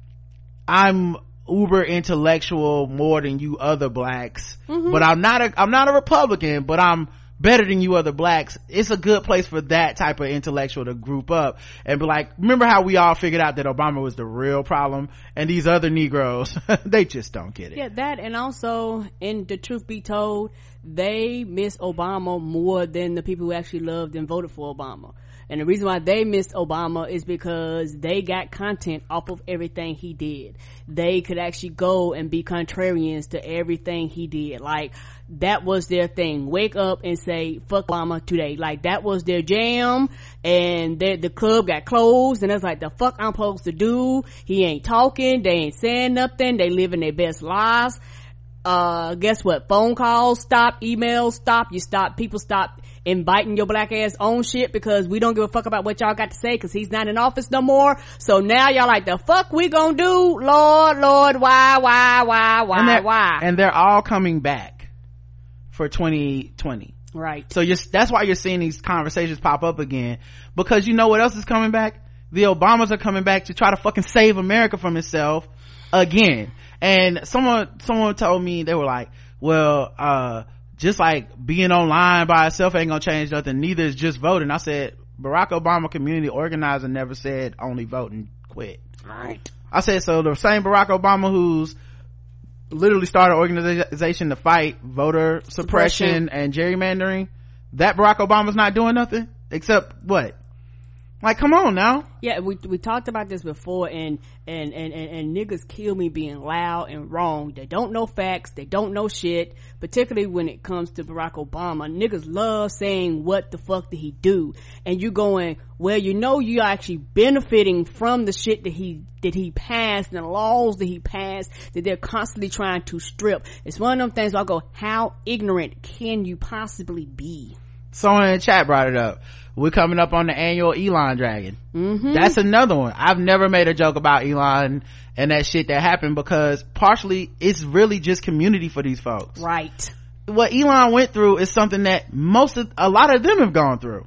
I'm uber intellectual more than you other blacks, mm-hmm. but I'm not a, I'm not a Republican, but I'm better than you other blacks. It's a good place for that type of intellectual to group up and be like, remember how we all figured out that Obama was the real problem and these other Negroes, they just don't get it. Yeah, that, and also, and the truth be told, they miss Obama more than the people who actually loved and voted for Obama. And the reason why they missed Obama is because they got content off of everything he did. They could actually go and be contrarians to everything he did. Like, that was their thing. Wake up and say, fuck Obama today. Like, that was their jam. And they, the club got closed. And it's like, the fuck I'm supposed to do? He ain't talking. They ain't saying nothing. They living their best lives. Uh, guess what? Phone calls stop. Emails stop. You stop. People stop inviting your black ass on shit because we don't give a fuck about what y'all got to say because he's not in office no more. So now y'all like, the fuck we gonna do? Lord, Lord, why, why, why, why, and why? And they're all coming back for twenty twenty. Right. So you're, that's why you're seeing these conversations pop up again, because you know what else is coming back? The Obamas are coming back to try to fucking save America from itself again. And someone someone told me, they were like, well, uh just like being online by itself ain't gonna change nothing, neither is just voting. I said, Barack Obama community organizer never said only vote and quit. Right. I said, so the same Barack Obama who's literally started an organization to fight voter suppression, suppression and gerrymandering, that Barack Obama's not doing nothing except what? Like, come on now. Yeah, we we talked about this before, and and, and and and niggas kill me being loud and wrong. They don't know facts, they don't know shit, particularly when it comes to Barack Obama. Niggas love saying, what the fuck did he do? And you going, well, you know, you're actually benefiting from the shit that he that he passed and the laws that he passed that they're constantly trying to strip. It's one of them things where I go, how ignorant can you possibly be? Someone in the chat brought it up. We're coming up on the annual Elon Dragon. Mm-hmm. That's another one. I've never made a joke about Elon and that shit that happened, because partially it's really just community for these folks. Right. What Elon went through is something that most of, a lot of them have gone through.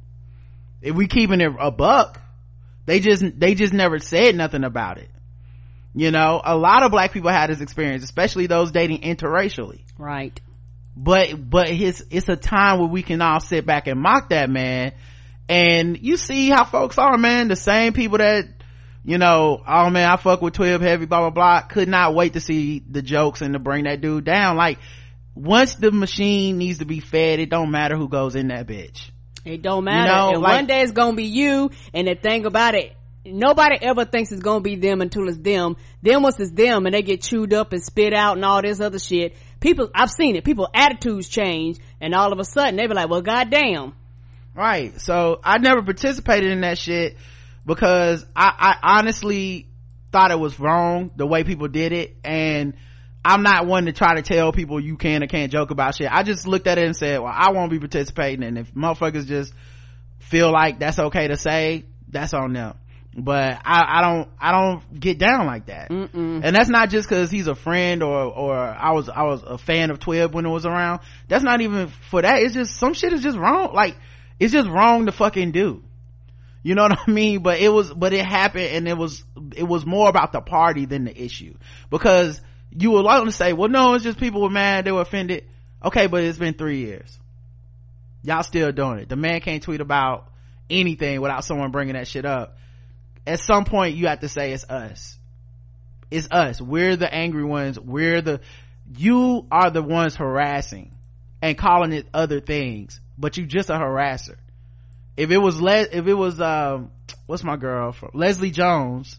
If we keeping it a buck, they just, they just never said nothing about it. You know, a lot of black people had this experience, especially those dating interracially. Right. But, but his, it's a time where we can all sit back and mock that man. And you see how folks are, man. The same people that, you know, oh man, I fuck with Twib heavy, blah, blah, blah, could not wait to see the jokes and to bring that dude down. Like, once the machine needs to be fed, it don't matter who goes in that bitch. It don't matter. You know, and like, one day it's gonna be you, and the thing about it, nobody ever thinks it's gonna be them until it's them. Then once it's them and they get chewed up and spit out and all this other shit, people, I've seen it, people attitudes change, and all of a sudden they be like, well, goddamn. Right. So I never participated in that shit because I, I honestly thought it was wrong the way people did it, and I'm not one to try to tell people you can or can't joke about shit. I just looked at it and said, well, I won't be participating, and if motherfuckers just feel like that's okay to say, that's on them. But I, I don't, I don't get down like that. Mm-mm. And that's not just cause he's a friend or, or I was, I was a fan of Twib when it was around. That's not even for that. It's just, some shit is just wrong. Like, it's just wrong to fucking do. You know what I mean? But it was, but it happened, and it was, it was more about the party than the issue. Because you would like to say, well, no, it's just people were mad, they were offended. Okay, but it's been three years. Y'all still doing it. The man can't tweet about anything without someone bringing that shit up. At some point you have to say it's us. It's us. We're the angry ones. We're the, you are the ones harassing and calling it other things, but you just a harasser. If it was Le- if it was um what's my girl from Leslie Jones,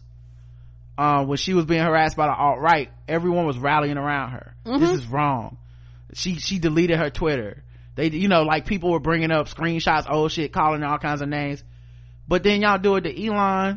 um when she was being harassed by the alt-right, everyone was rallying around her. Mm-hmm. This is wrong. She she deleted her Twitter. They, you know, like people were bringing up screenshots, old shit, calling all kinds of names. But then y'all do it to Elon.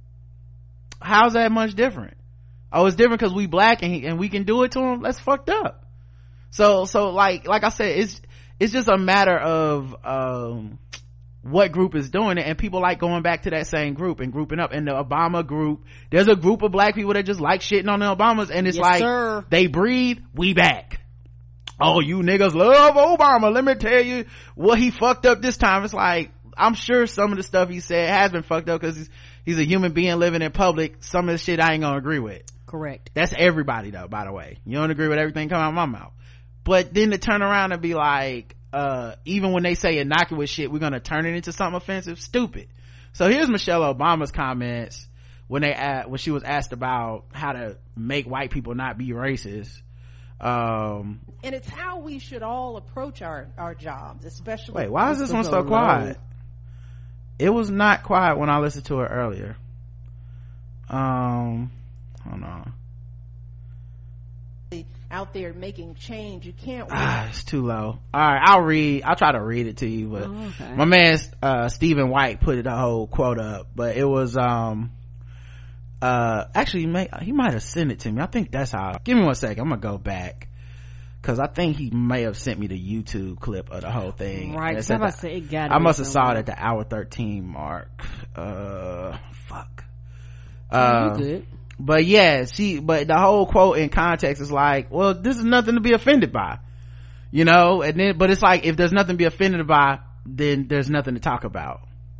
How's that much different? Oh, it's different because we black and he, and we can do it to him. That's fucked up. So so like like I said, it's it's just a matter of um what group is doing it, and people like going back to that same group and grouping up. And the Obama group, there's a group of black people that just like shitting on the Obamas, and it's yes, like sir. They breathe, we back. Oh, you niggas love Obama, let me tell you what he fucked up this time. It's like, I'm sure some of the stuff he said has been fucked up because he's he's a human being living in public. Some of the shit I ain't gonna agree with. Correct. That's everybody though, by the way. You don't agree with everything coming out of my mouth. But then to turn around and be like, uh even when they say innocuous shit, we're gonna turn it into something offensive. Stupid. So here's Michelle Obama's comments when they uh, when she was asked about how to make white people not be racist. Um and it's how we should all approach our our jobs, especially. Wait, why is this one so quiet? It was not quiet when I listened to it earlier. Um hold on. Out there making change, you can't wait. Ah, it's too low. All right, I'll read. I'll try to read it to you, but oh, okay. My man uh Stephen White put the whole quote up, but it was um uh actually he, may, he might have sent it to me. I think that's how. Give me one second. I'm gonna go back because I think he may have sent me the YouTube clip of the whole thing. Right. I, the, say it got I must have saw it at the hour thirteen mark. Uh, fuck. Uh, oh, you good. But yeah, she, but the whole quote in context is like, well, this is nothing to be offended by. you know. And then, but it's like, if there's nothing to be offended by, then there's nothing to talk about.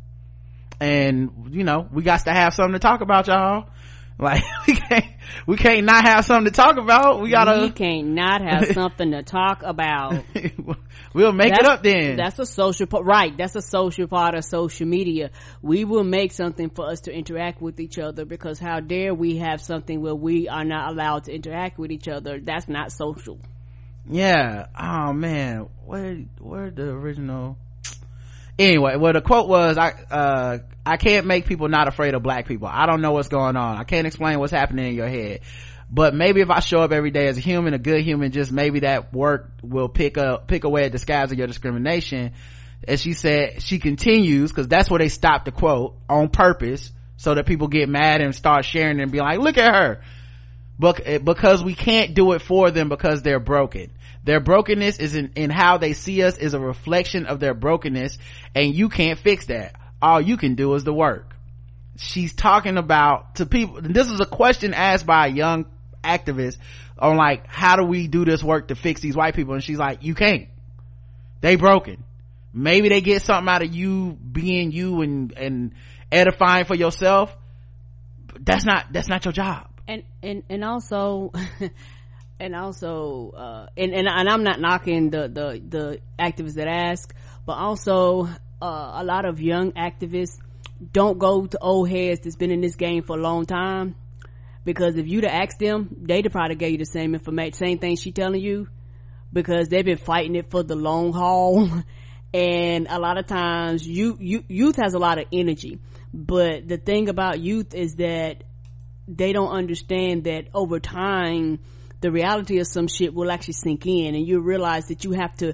And, you know, we got to have something to talk about, y'all. Like, we can't, we can't not have something to talk about. We gotta. We can't not have something to talk about. We'll make that's, it up then. That's a social part, right? That's a social part of social media. We will make something for us to interact with each other, because how dare we have something where we are not allowed to interact with each other? That's not social. Yeah. Oh man, where where the original? Anyway, well, the quote was, I uh I can't make people not afraid of black people. I don't know what's going on. I can't explain what's happening in your head, but maybe if I show up every day as a human, a good human, just maybe that work will pick up pick away at the scabs of your discrimination. And she said, she continues, because that's where they stopped the quote on purpose, so that people get mad and start sharing and be like, look at her. But because we can't do it for them, because they're broken. Their brokenness is in, in how they see us, is a reflection of their brokenness, and you can't fix that. All you can do is the work. She's talking about to people, this is a question asked by a young activist on like, how do we do this work to fix these white people? And she's like, you can't. They broken. Maybe they get something out of you being you and and edifying for yourself. That's not that's not your job. And and and also and also uh and, and and I'm not knocking the the the activists that ask, but also uh a lot of young activists don't go to old heads that's been in this game for a long time, because if you'd have asked them, they'd have probably gave you the same information, same thing she telling you, because they've been fighting it for the long haul. And a lot of times you, you youth has a lot of energy, but the thing about youth is that they don't understand that over time the reality of some shit will actually sink in, and you realize that you have to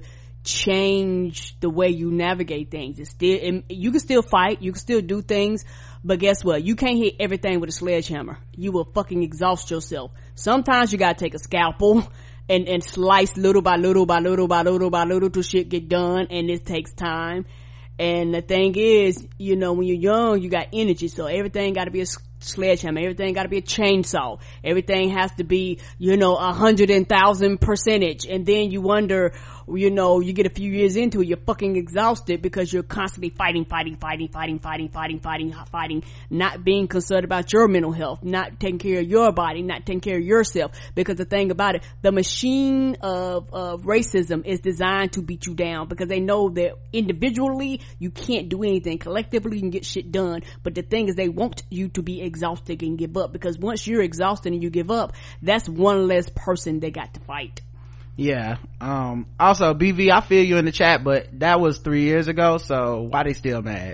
change the way you navigate things. It's still, it, you can still fight, you can still do things, but guess what? You can't hit everything with a sledgehammer. You will fucking exhaust yourself. Sometimes you gotta take a scalpel and and slice little by little by little by little by little till shit get done, and it takes time. And the thing is, you know, when you're young, you got energy, so everything got to be a sledgehammer, everything got to be a chainsaw, everything has to be, you know, a hundred and thousand percentage. And then you wonder, you know, you get a few years into it, you're fucking exhausted because you're constantly fighting fighting fighting fighting fighting fighting fighting fighting not being concerned about your mental health, not taking care of your body, not taking care of yourself. Because the thing about it, the machine of of racism is designed to beat you down, because they know that individually you can't do anything, collectively you can get shit done, but the thing is they want you to be exhausted and give up, because once you're exhausted and you give up, that's one less person they got to fight. Yeah. Um also, B V, I feel you in the chat, but that was three years ago, so why they still mad?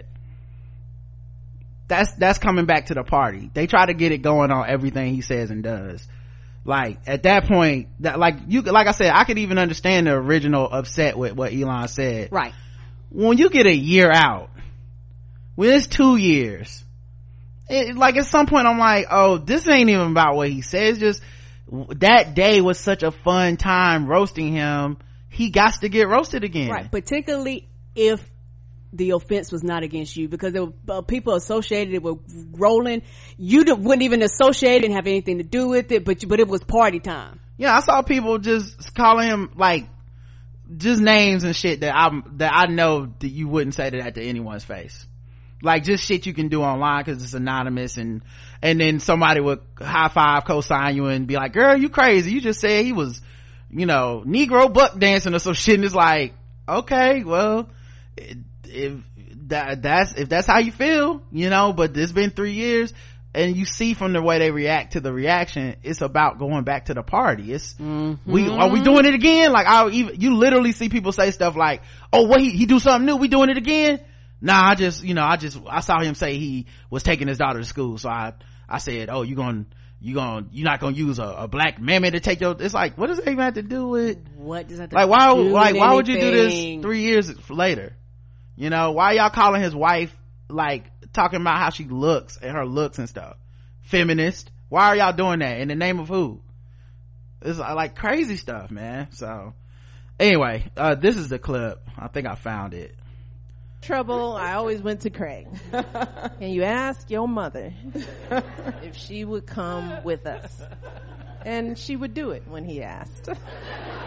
That's that's coming back to the party. They try to get it going on everything he says and does. Like, at that point, that like you like I said, I could even understand the original upset with what Elon said. Right. When you get a year out, when it's two years, it, like at some point I'm like, oh, this ain't even about what he says. Just that day was such a fun time roasting him. He got to get roasted again. Right. Particularly if the offense was not against you, because there were uh, people associated with Roland. You d- wouldn't even associate it and have anything to do with it, but you, but it was party time. Yeah, I saw people just calling him like just names and shit that I'm that I know that you wouldn't say that to anyone's face. Like just shit you can do online because it's anonymous, and and then somebody would high five, co-sign you and be like, girl, you crazy, you just said he was, you know, Negro buck dancing or some shit. And it's like, okay, well, if that that's if that's how you feel, you know. But it's been three years, and you see from the way they react to the reaction, it's about going back to the party. It's mm-hmm. we are we doing it again? Like I even you literally see people say stuff like, oh, what he, he do something new, we doing it again? Nah, I just, you know, I just, I saw him say he was taking his daughter to school. So I, I said, oh, you gonna, you gonna, you're not gonna use a, a black mammy to take your, it's like, what does that even have to do with, what does that like, why, do like, why anything? would you do this three years later? You know, why y'all calling his wife, like, talking about how she looks and her looks and stuff? Feminist. Why are y'all doing that? In the name of who? It's like crazy stuff, man. So, anyway, uh, this is the clip. I think I found it. Trouble, I always went to Craig. And you ask your mother if she would come with us, and she would do it when he asked.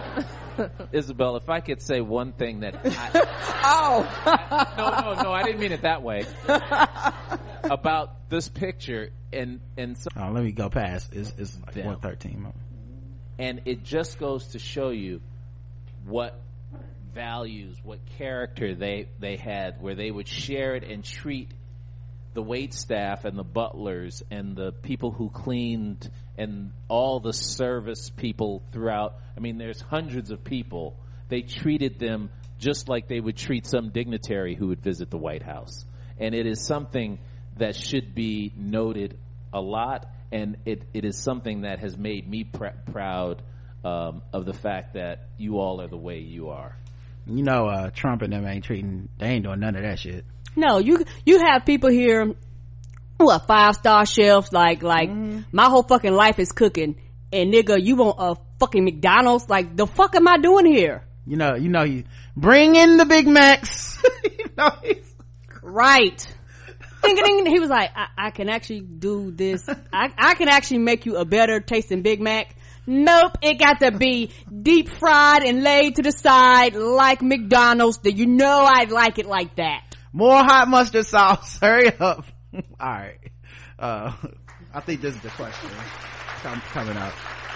Isabel, if I could say one thing that I, Oh. I, no, no, no, I didn't mean it that way. About this picture and and so, oh, let me go past. It's, it's one thirteen. And it just goes to show you what values, what character they they had, where they would share it and treat the wait staff and the butlers and the people who cleaned and all the service people throughout. I mean, there's hundreds of people. They treated them just like they would treat some dignitary who would visit the White House. And it is something that should be noted a lot, and it, it is something that has made me pr- proud um, of the fact that you all are the way you are. You know, uh, Trump and them ain't treating, they ain't doing none of that shit. No, you you have people here who are five star chefs, like like mm-hmm. my whole fucking life is cooking, and nigga, you want a fucking McDonald's? Like, the fuck am I doing here? You know, you know, you bring in the Big Macs. You know, he's right. Ding, ding, he was like, I, I can actually do this. I, I can actually make you a better tasting Big Mac. Nope, it got to be deep fried and laid to the side like McDonald's. Do you know I like it like that? More hot mustard sauce. Hurry up. All right. Uh, I think this is the question Come, coming up.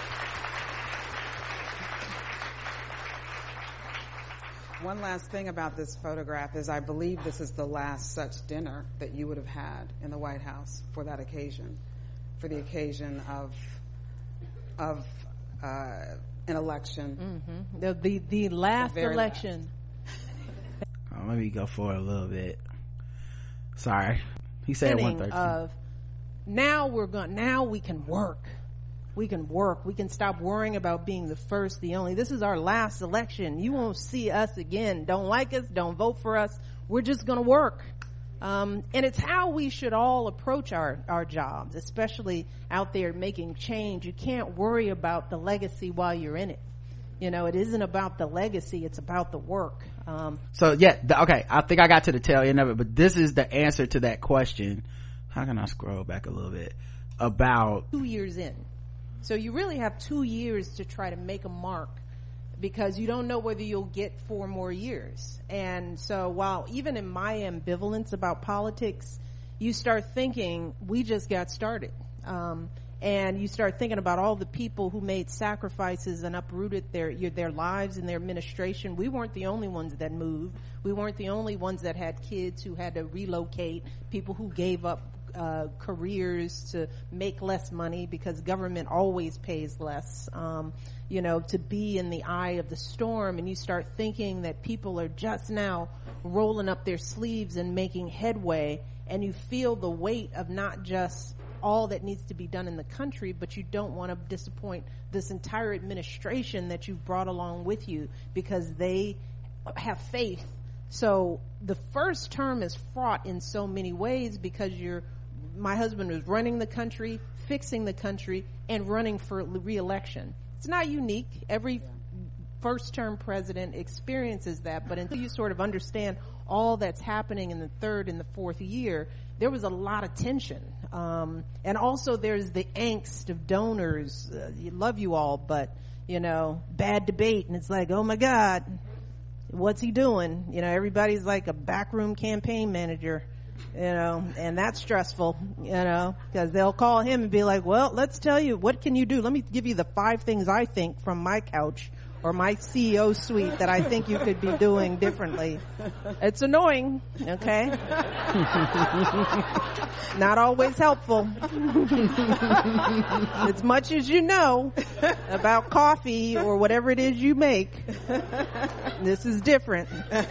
One last thing about this photograph is I believe this is the last such dinner that you would have had in the White House for that occasion, for the occasion of of uh, an election. Mm-hmm. The, the the last the election. Last. Oh, let me go for it a little bit. Sorry, he said one thirteen. Of now we're going. Now we can work. We can work. We can stop worrying about being the first, the only. This is our last election. You won't see us again. Don't like us. Don't vote for us. We're just going to work. Um, and it's how we should all approach our, our jobs, especially out there making change. You can't worry about the legacy while you're in it. You know, it isn't about the legacy. It's about the work. Um, so yeah, the, okay. I think I got to the tail end of it, but this is the answer to that question. How can I scroll back a little bit? About two years in. So you really have two years to try to make a mark, because you don't know whether you'll get four more years. And so while even in my ambivalence about politics, you start thinking, we just got started. Um, and you start thinking about all the people who made sacrifices and uprooted their, their lives and their administration. We weren't the only ones that moved. We weren't the only ones that had kids who had to relocate, people who gave up Uh, careers to make less money because government always pays less, um, you know, to be in the eye of the storm. And you start thinking that people are just now rolling up their sleeves and making headway, and you feel the weight of not just all that needs to be done in the country, but you don't want to disappoint this entire administration that you've brought along with you, because they have faith. So the first term is fraught in so many ways, because you're my husband was running the country, fixing the country, and running for re-election. It's not unique. Every first-term president experiences that, but until you sort of understand all that's happening in the third and the fourth year, there was a lot of tension. Um, and also there's the angst of donors. Uh, you love you all, but, you know, bad debate. And it's like, oh my God, what's he doing? You know, everybody's like a backroom campaign manager. You know, and that's stressful, you know, because they'll call him and be like, well, let's tell you, what can you do? Let me give you the five things I think from my couch or my C E O suite that I think you could be doing differently. It's annoying, okay? Not always helpful. As much as you know about coffee or whatever it is you make, this is different.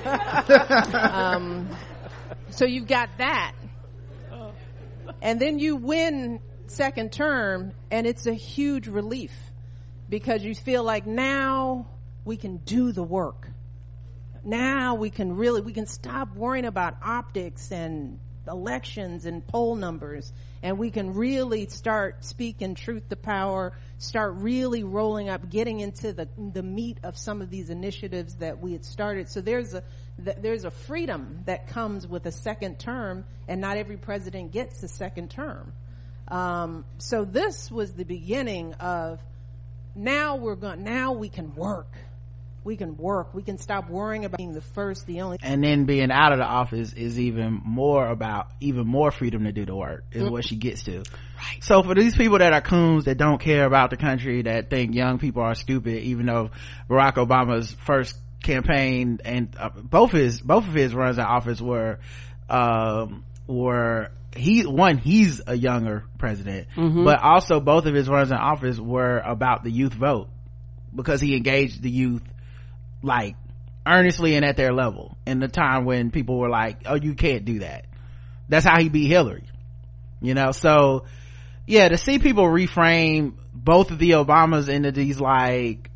Um, So you've got that. And then you win second term, and it's a huge relief, because you feel like now we can do the work. Now we can really, we can stop worrying about optics and elections and poll numbers, and we can really start speaking truth to power, start really rolling up, getting into the the meat of some of these initiatives that we had started. So there's a there's a freedom that comes with a second term, and not every president gets a second term. Um, so this was the beginning of, now we're going, now we can work. we can work. We can stop worrying about being the first, the only. And then being out of the office is even more about, even more freedom to do the work is mm-hmm. what she gets to. Right. So for these people that are coons, that don't care about the country, that think young people are stupid, even though Barack Obama's first campaign and uh, both his, both of his runs in office were, um, were, he, one, he's a younger president, mm-hmm. but also both of his runs in office were about the youth vote, because he engaged the youth like earnestly and at their level in the time when people were like, oh, you can't do that. That's how he beat Hillary, you know. So yeah, to see people reframe both of the Obamas into these like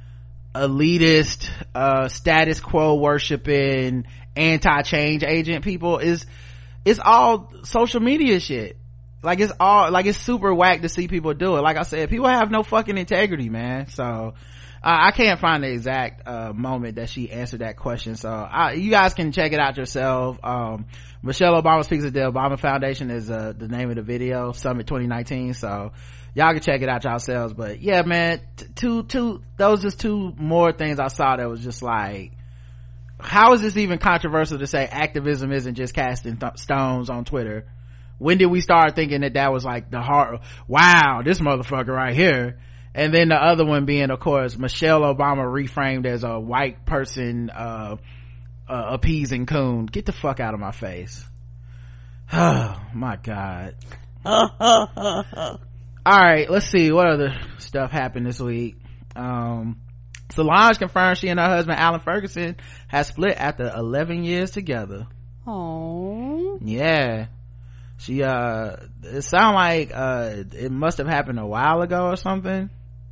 elitist uh status quo worshiping anti-change agent people is, it's all social media shit. Like it's all like, it's super whack to see people do it. Like I said, people have no fucking integrity, man. So Uh, I can't find the exact uh moment that she answered that question, so I, you guys can check it out yourself. um Michelle Obama Speaks at the Obama Foundation is uh the name of the video, Summit twenty nineteen, so y'all can check it out yourselves. But yeah, man, t- two two those just two more things I saw that was just like, how is this even controversial to say activism isn't just casting th- stones on Twitter? When did we start thinking that that was like the heart, wow, this motherfucker right here? And then the other one being, of course, Michelle Obama reframed as a white person uh, uh appeasing coon. Get the fuck out of my face. Oh my god. All right, let's see what other stuff happened this week. um Solange confirmed she and her husband Alan Ferguson has split after eleven years together. Oh yeah, she uh it sounded like uh it must have happened a while ago or something,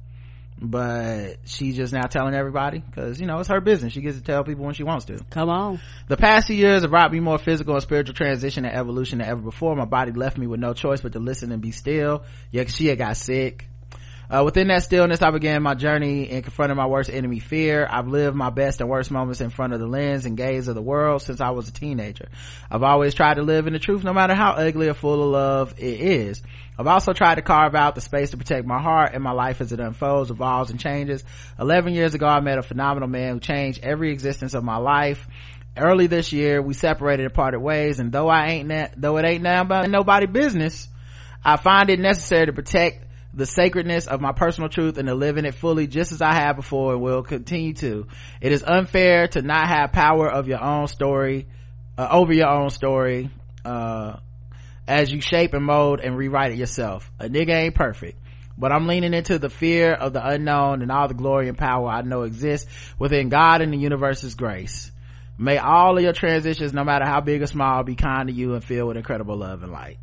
but she's just now telling everybody because, you know, it's her business. She gets to tell people when she wants to. Come on. The past few years have brought me more physical and spiritual transition and evolution than ever before. My body left me with no choice but to listen and be still. Yeah, 'cause she had got sick. Uh, within that stillness, I began my journey in confronting my worst enemy, fear. I've lived my best and worst moments in front of the lens and gaze of the world since I was a teenager. I've always tried to live in the truth, no matter how ugly or full of love it is. I've also tried to carve out the space to protect my heart and my life as it unfolds, evolves, and changes. Eleven years ago, I met a phenomenal man who changed every existence of my life. Early this year, we separated and parted ways, and though I ain't na- though it ain't now about nobody business, I find it necessary to protect the sacredness of my personal truth and to live in it fully, just as I have before and will continue to. It is unfair to not have power of your own story, uh, over your own story, uh, as you shape and mold and rewrite it yourself. A nigga ain't perfect, but I'm leaning into the fear of the unknown and all the glory and power I know exists within God and the universe's grace. May all of your transitions, no matter how big or small, be kind to you and filled with incredible love and light.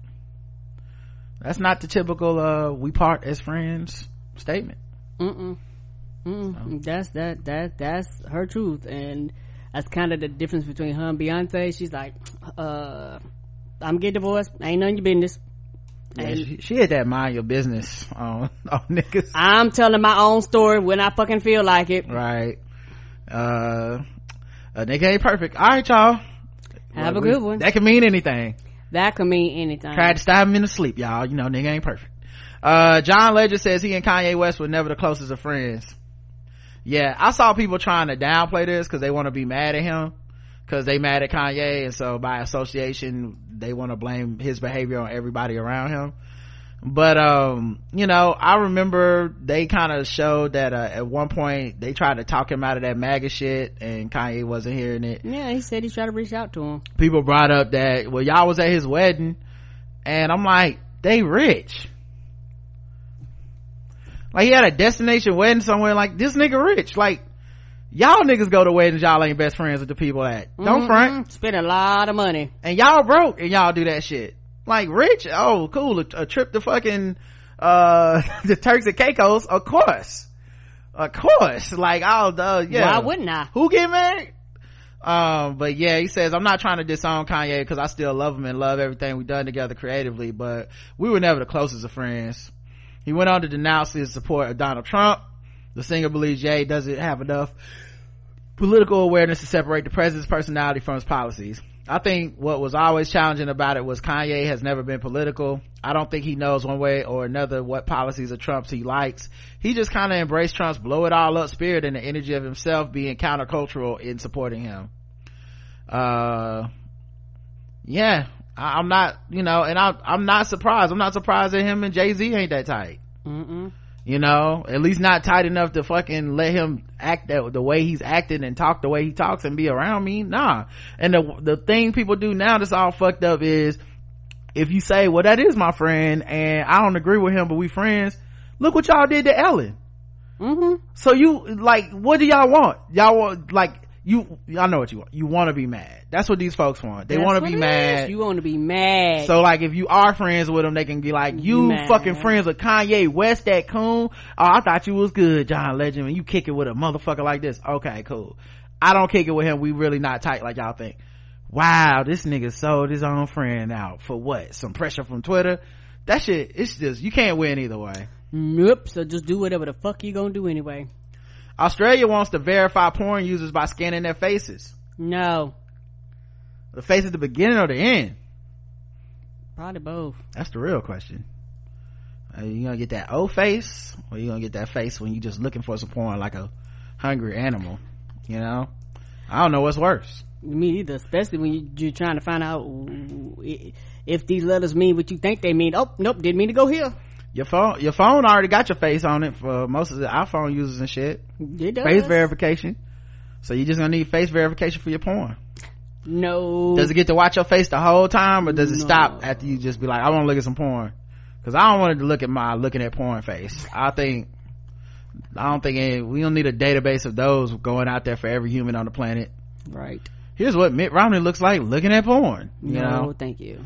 That's not the typical uh we part as friends statement. Mm-mm. Mm-mm. Oh. That's that that that's her truth, and that's kind of the difference between her and Beyonce. She's like, uh I'm getting divorced, ain't none of your business. Yeah, she, she had that mind your business on, on niggas. I'm telling my own story when I fucking feel like it. Right. Uh a nigga ain't perfect. All right, y'all, have well, a good we, one. That can mean anything. That could mean anything. Tried to stab him in the sleep, y'all. You know, nigga ain't perfect. Uh, John Legend says he and Kanye West were never the closest of friends. Yeah, I saw people trying to downplay this because they want to be mad at him, because they mad at Kanye, and so by association, they want to blame his behavior on everybody around him. But, um, you know, I remember they kind of showed that, uh, at one point they tried to talk him out of that MAGA shit and Kanye wasn't hearing it. Yeah, he said he tried to reach out to him. People brought up that, well, y'all was at his wedding, and I'm like, they rich. Like, he had a destination wedding somewhere, like, this nigga rich. Like, y'all niggas go to weddings, y'all ain't best friends with the people at. Don't mm-hmm. front. Spend a lot of money. And y'all broke and y'all do that shit. Like, rich, oh cool, a, a trip to fucking uh the Turks and Caicos, of course, of course. Like, oh uh, yeah, why wouldn't I? Who get married? Um but yeah, he says, I'm not trying to disown Kanye because I still love him and love everything we've done together creatively, but we were never the closest of friends. He went on to denounce his support of Donald Trump. The singer believes Ye doesn't have enough political awareness to separate the president's personality from his policies. I think what was always challenging about it was Kanye has never been political. I don't think he knows one way or another what policies of Trump's he likes. He just kind of embraced Trump's blow it all up spirit and the energy of himself being countercultural in supporting him. Uh, yeah, I, I'm not, you know, and I, I'm not surprised. I'm not surprised that him and Jay-Z ain't that tight. Mm-mm. You know, at least not tight enough to fucking let him act that the way he's acting and talk the way he talks and be around me. Nah. And the the thing people do now that's all fucked up is if you say, well, that is my friend and I don't agree with him, but we friends. Look what y'all did to Ellen. Mm-hmm. So you, like, what do y'all want? Y'all want, like, you, I know what you want. You want to be mad. That's what these folks want. They want to be mad. Is. You want to be mad. So like if you are friends with them, they can be like, you mad. Fucking friends with Kanye West, that coon. Oh, I thought you was good, John Legend, and you kick it with a motherfucker like this. Okay, cool. I don't kick it with him. We really not tight like y'all think. Wow, this nigga sold his own friend out for what? Some pressure from Twitter? That shit, it's just, you can't win either way. Nope. So just do whatever the fuck you gonna do anyway. Australia wants to verify porn users by scanning their faces. No. The face at the beginning or the end? Probably both. That's the real question. Are you gonna get that O face, or you gonna get that face when you just looking for some porn like a hungry animal? You know, I don't know what's worse. Me either, especially when you, you're trying to find out if these letters mean what you think they mean. Oh, nope, didn't mean to go here. Your phone, your phone already got your face on it for most of the iPhone users and shit. It does. Face verification. So you just gonna need face verification for your porn. No. Does it get to watch your face the whole time, or does it no. stop after you just be like, I want to look at some porn? Because I don't want it to look at my looking at porn face. I think, I don't think any, we don't need a database of those going out there for every human on the planet. Right. Here's what Mitt Romney looks like looking at porn. You no, know? Thank you.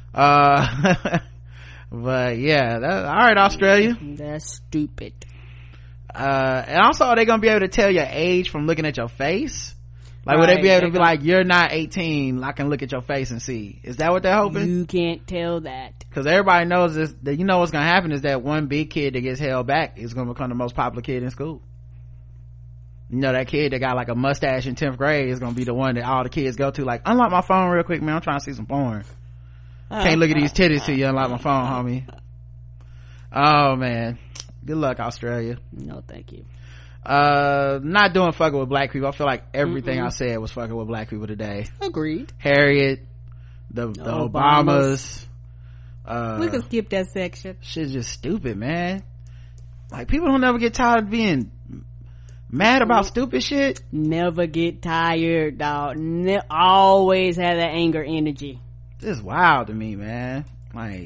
Uh, but yeah, that, all right, Australia. That's stupid. Uh, and also, are they gonna be able to tell your age from looking at your face? Like, right, would they be able to be gonna, like, you're not eighteen, I can look at your face and see? Is that what they're hoping? You can't tell that. Because everybody knows this, that you know what's gonna happen is that one big kid that gets held back is gonna become the most popular kid in school. You know, that kid that got like a mustache in tenth grade is gonna be the one that all the kids go to, like, unlock my phone real quick, man, I'm trying to see some porn. Uh, Can't look at these titties till you unlock my phone, homie. Oh man, good luck, Australia. No thank you. Uh not doing fucking with black people. I feel like everything Mm-mm. I said was fucking with black people today. Agreed. Harriet, the, the Obamas. Obamas. Uh, we can skip that section. Shit's just stupid, man. Like, people don't ever get tired of being mad about stupid shit. Never get tired, dog. Ne- always have that anger energy. This is wild to me, man. Like,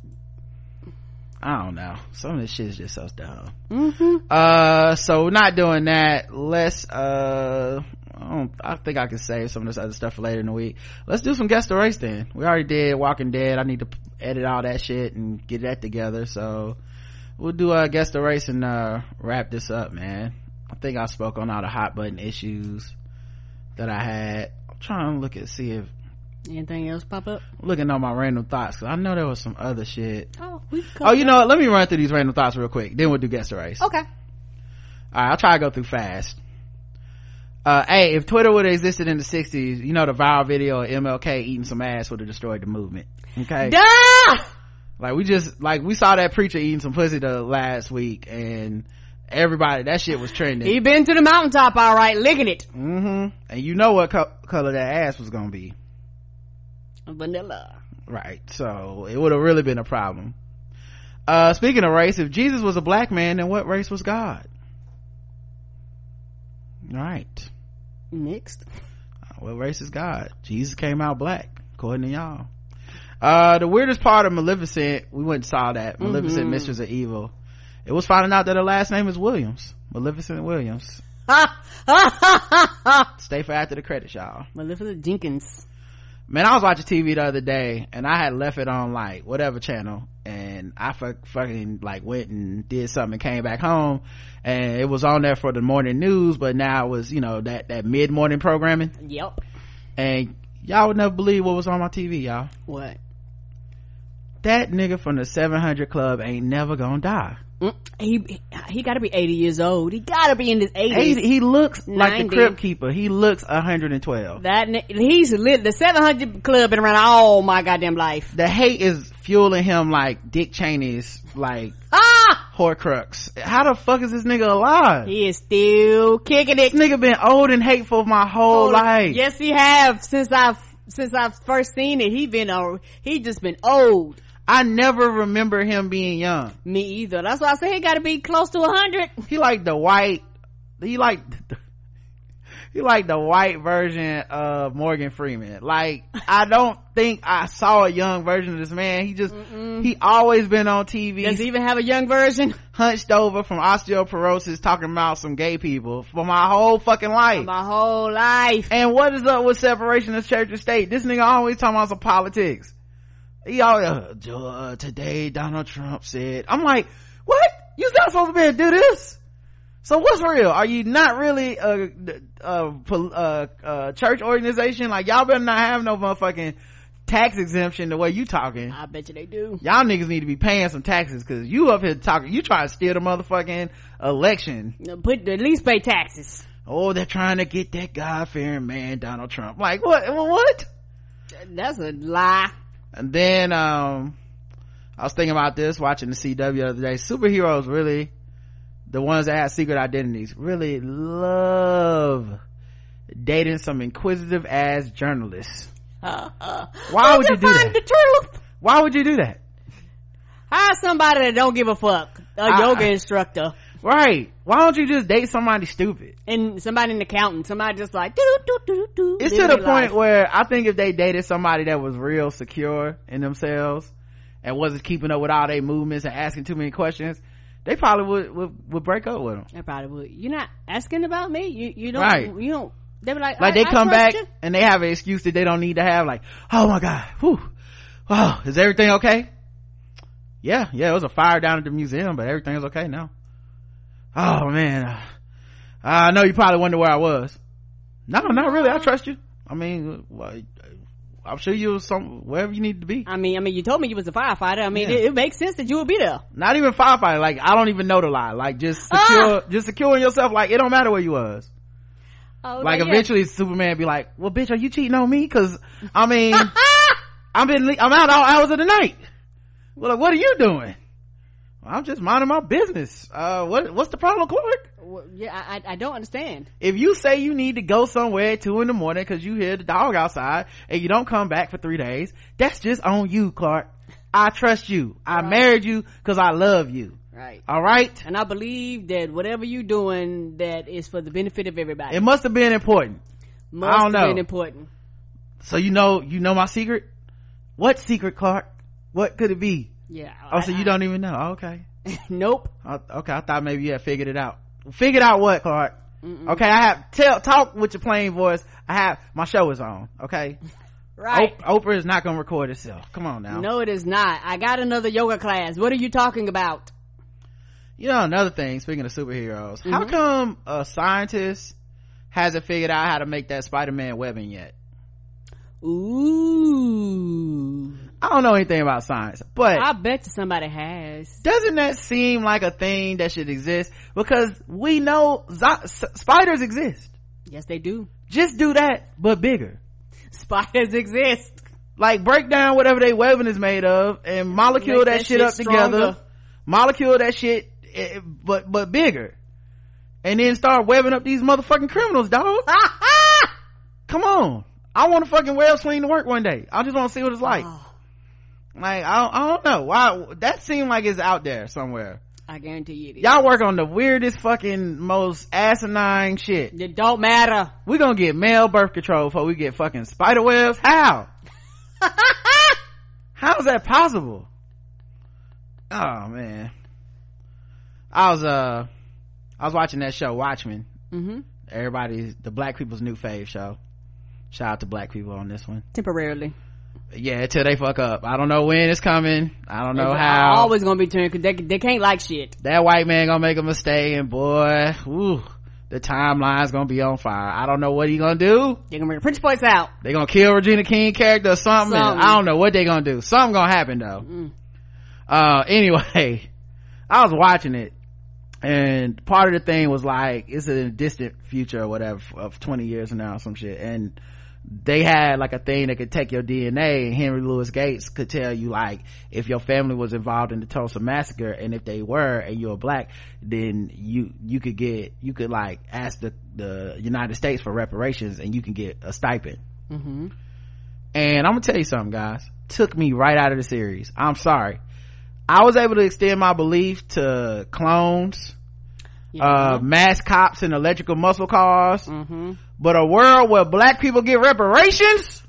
I don't know, some of this shit is just so dumb. Mm-hmm. Uh so we're not doing that. Let's uh I don't I think I can save some of this other stuff for later in the week. Let's do some guest the race then. We already did Walking Dead. I need to edit all that shit and get that together, so we'll do a uh, guest the race and uh wrap this up, man. I think I spoke on all the hot button issues that I had. I'm trying to look at see if anything else pop up. Looking on my random thoughts, because I know there was some other shit. Oh, we oh you know what, let me run through these random thoughts real quick, then we'll do guess the race. Okay. All right, I'll try to go through fast. Uh hey, if Twitter would have existed in the sixties, you know, the viral video of M L K eating some ass would have destroyed the movement. Okay. Duh! Like, we just like we saw that preacher eating some pussy the last week, and everybody, that shit was trending. He been to the mountaintop, all right, licking it. Mm-hmm. And you know what co- color that ass was gonna be. Vanilla. Right, so it would have really been a problem. Uh speaking of race, if Jesus was a black man, then what race was God? Right. Next. What race is God? Jesus came out black, according to y'all. Uh the weirdest part of Maleficent, we went and saw that Maleficent, mm-hmm. Mistress of Evil, it was finding out that her last name is Williams. Maleficent Williams. Stay for after the credits, y'all. Maleficent Jenkins. Man, I was watching T V the other day and I had left it on like whatever channel, and I f- fucking like went and did something and came back home, and it was on there for the morning news, but now it was, you know, that that mid-morning programming. Yep. And y'all would never believe what was on my T V, y'all. What? That nigga from the seven hundred Club ain't never gonna die. Mm, he he got to be eighty years old. He got to be in his eighties. He looks like ninety. the Crypt Keeper. He looks one hundred twelve. That he's lit the seven hundred club been around all my goddamn life. The hate is fueling him like Dick Cheney's like Ah, Horcrux. How the fuck is this nigga alive? he is still kicking it. This nigga been old and hateful my whole Oh, life. Yes, he have since I've since I've first seen it. He been uh, he just been old. I never remember him being young. Me either. That's why I say he got to be close to a hundred. He like the white. He like. He like the white version of Morgan Freeman. Like, I don't think I saw a young version of this man. He just, Mm-mm. he always been on T V. Does he even have a young version? Hunched over from osteoporosis talking about some gay people for my whole fucking life. My whole life. And what is up with separation of church and state? This nigga always talking about some politics. He always, uh, uh, today Donald Trump said, I'm like, what? You not supposed to be able to do this? So what's real? Are you not really a, a, a, a church organization? Like, y'all better not have no motherfucking tax exemption the way you talking. I bet you they do. Y'all niggas need to be paying some taxes because you up here talking, you trying to steal the motherfucking election. Put at least pay taxes. Oh, they're trying to get that God-fearing man Donald Trump. Like, what? What? That's a lie. And then um I was thinking about this watching the C W the other day. Superheroes really, the ones that have secret identities, really love dating some inquisitive ass journalists. Uh, uh, Why would you do find that? The truth. Why would you do that? Hire somebody that don't give a fuck. A I, yoga instructor. Right. Why don't you just date somebody stupid? And somebody an accountant. Somebody just like do do do do. It's to the point where I think if they dated somebody that was real secure in themselves and wasn't keeping up with all their movements and asking too many questions, they probably would would, would break up with them. They probably would. You're not asking about me. You you don't. Right. You don't. They be like like I, they I come back you. and they have an excuse that they don't need to have. Like, oh my god, whew, wow, is everything okay? Yeah, yeah, it was a fire down at the museum, but everything is okay now. Oh man, uh, I know you probably wonder where I was. No, not really. I trust you. I mean, well, I'm sure you was some wherever you need to be. I mean, I mean, you told me you was a firefighter. I mean, Yeah. it, it makes sense that you would be there. Not even firefighter. Like, I don't even know the lie. Like, just secure, Ah! just securing yourself. Like, it don't matter where you was. Oh, Like, yeah. eventually Superman be like, well, bitch, are you cheating on me? Cause, I mean, I've been, I'm out all hours of the night. Well, like, what are you doing? Well, I'm just minding my business. Uh, what, what's the problem, Clark? Well, yeah, I, I don't understand. If you say you need to go somewhere at two in the morning cause you hear the dog outside and you don't come back for three days, that's just on you, Clark. I trust you. I Right. married you cause I love you. Right. All right? And I believe that whatever you doing, that is for the benefit of everybody. It must have been important. Must I don't have know. been important. So you know, you know my secret? What secret, Clark? What could it be? Yeah. Oh, so you don't even know. Oh, okay. Nope. I, okay, I thought maybe you had figured it out. Figured out what, Clark? Mm-mm. Okay, I have, tell, talk with your plain voice. I have, my show is on, okay? Right. Op- Oprah is not gonna record itself. Come on now. No, it is not. I got another yoga class. What are you talking about? You know, another thing, speaking of superheroes, Mm-hmm. how come a scientist hasn't figured out how to make that Spider-Man webbing yet? Ooh. I don't know anything about science, but I bet you somebody has. doesn't that seem like a thing that should exist? Because we know zo- s- spiders exist. Yes, they do. Just do that, but bigger. Spiders exist. Like, break down whatever they webbing is made of and molecule Make that, that shit shit up together. stronger. Molecule that shit, eh, but but bigger, and then start webbing up these motherfucking criminals, dog. Come on, I want to fucking web swing to work one day. I just want to see what it's like. Oh, Like, I don't, I don't know why that seemed like it's out there somewhere. I guarantee you it is. Y'all work on the weirdest fucking most asinine shit. It don't matter. We gonna get male birth control before we get fucking spider webs? How? How is that possible? Oh man. I was uh I was watching that show Watchmen. Mm-hmm. Everybody's the black people's new fave show. Shout out to black people on this one. Temporarily. Yeah, till they fuck up. I don't know when it's coming. I don't know It's how. always gonna be turned because they, they can't like shit. That white man gonna make a mistake, and boy, ooh, the timeline's gonna be on fire. I don't know what he gonna do. They're gonna bring Prince Points out. They gonna kill Regina King character or something. Something. I don't know what they gonna do. Something gonna happen though. Mm. Uh, anyway, I was watching it, and part of the thing was like, it's in a distant future or whatever of twenty years from now or some shit, and they had like a thing that could take your D N A, and Henry Louis Gates could tell you like if your family was involved in the Tulsa massacre, and if they were and you're black, then you you could get you could like ask the the United States for reparations, and you can get a stipend. Mm-hmm. And I'm gonna tell you something, guys, took me right out of the series. I'm sorry, I was able to extend my belief to clones, yeah. uh mass cops and electrical muscle cars. Mm-hmm. But a world where black people get reparations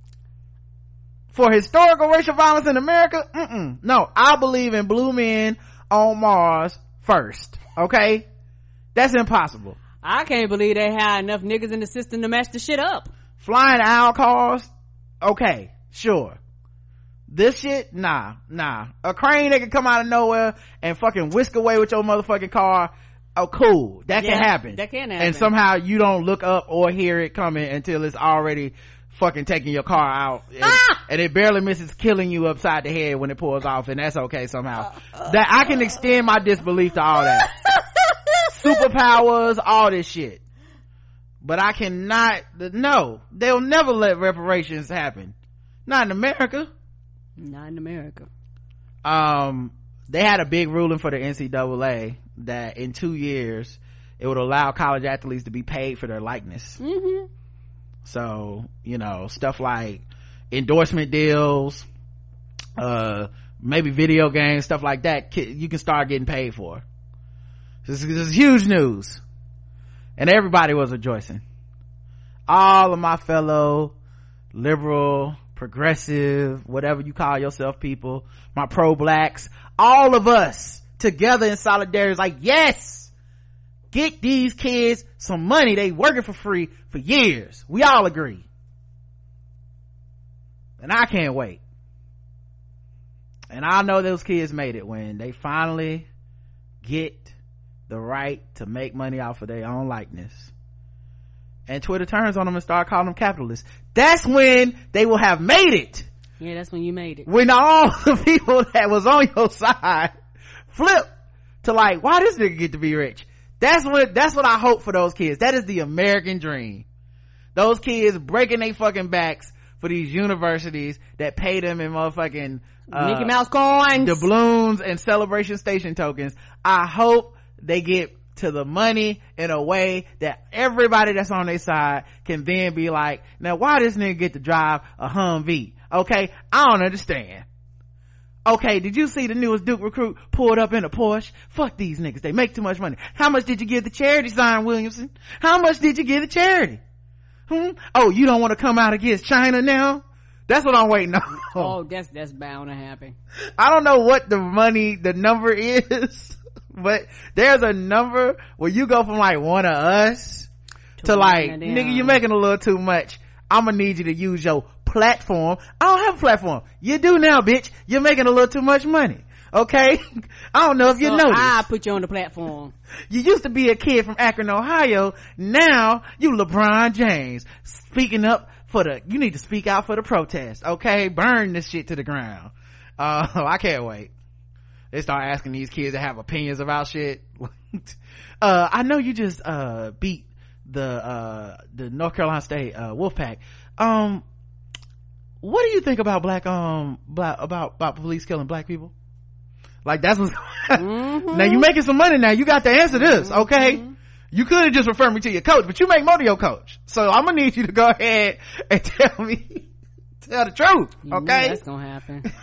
for historical racial violence in America? Mm-mm. No, I believe in blue men on Mars first. Okay? That's impossible. I can't believe they had enough niggas in the system to mess the shit up. Flying owl cars? Okay, sure. This shit? Nah, nah. A crane that can come out of nowhere and fucking whisk away with your motherfucking car? Oh, cool. That yeah, can happen. That can happen. And somehow you don't look up or hear it coming until it's already fucking taking your car out. And, ah! and it barely misses killing you upside the head when it pulls off, and that's okay somehow. That I can extend my disbelief to all that. Superpowers, all this shit. But I cannot, no. They'll never let reparations happen. Not in America. Not in America. Um, they had a big ruling for the N C double A that in two years it would allow college athletes to be paid for their likeness. Mm-hmm. So, you know, stuff like endorsement deals, uh maybe video games, stuff like that, you can start getting paid for. This is huge news, and everybody was rejoicing. All of my fellow liberal, progressive, whatever you call yourself people, my pro-blacks, all of us together in solidarity is like, yes, get these kids some money. They working for free for years. We all agree, and I can't wait. And I know those kids made it when they finally get the right to make money off of their own likeness, and Twitter turns on them and start calling them capitalists. That's when they will have made it. Yeah, that's when you made it. When all the people that was on your side flip to like, why this nigga get to be rich? That's what that's what I hope for those kids. That is the American dream. Those kids breaking their fucking backs for these universities that pay them in motherfucking uh, Mickey Mouse coins, doubloons, and celebration station tokens. I hope they get to the money in a way that everybody that's on their side can then be like, now why this nigga get to drive a Humvee? Okay, I don't understand. Okay, did you see the newest Duke recruit pulled up in a Porsche? Fuck these niggas, they make too much money. How much did you give the charity, Zion Williamson? How much did you give the charity? Hmm? Oh, you don't want to come out against China now? That's what I'm waiting on. Oh, that's that's bound to happen. I don't know what the money, the number is, but there's a number where you go from like one of us to, to like, nigga, you're making a little too much. I'm gonna need you to use your platform. I don't have a platform. You do now, bitch. You're making a little too much money. Okay? I don't know if so you noticed. I put you on the platform. You used to be a kid from Akron, Ohio. Now you LeBron James speaking up for the, you need to speak out for the protest. Okay? Burn this shit to the ground. Uh, I can't wait. They start asking these kids that have opinions about shit. uh, I know you just, uh, beat the, uh, the North Carolina State, uh, Wolfpack. Um, what do you think about black, um, black, about, about police killing black people? Like, that's what's, mm-hmm. Now you making some money now. You got to answer this, okay? Mm-hmm. You could have just referred me to your coach, but you make more to your coach. So I'm gonna need you to go ahead and tell me, tell the truth, you okay? know that's gonna happen.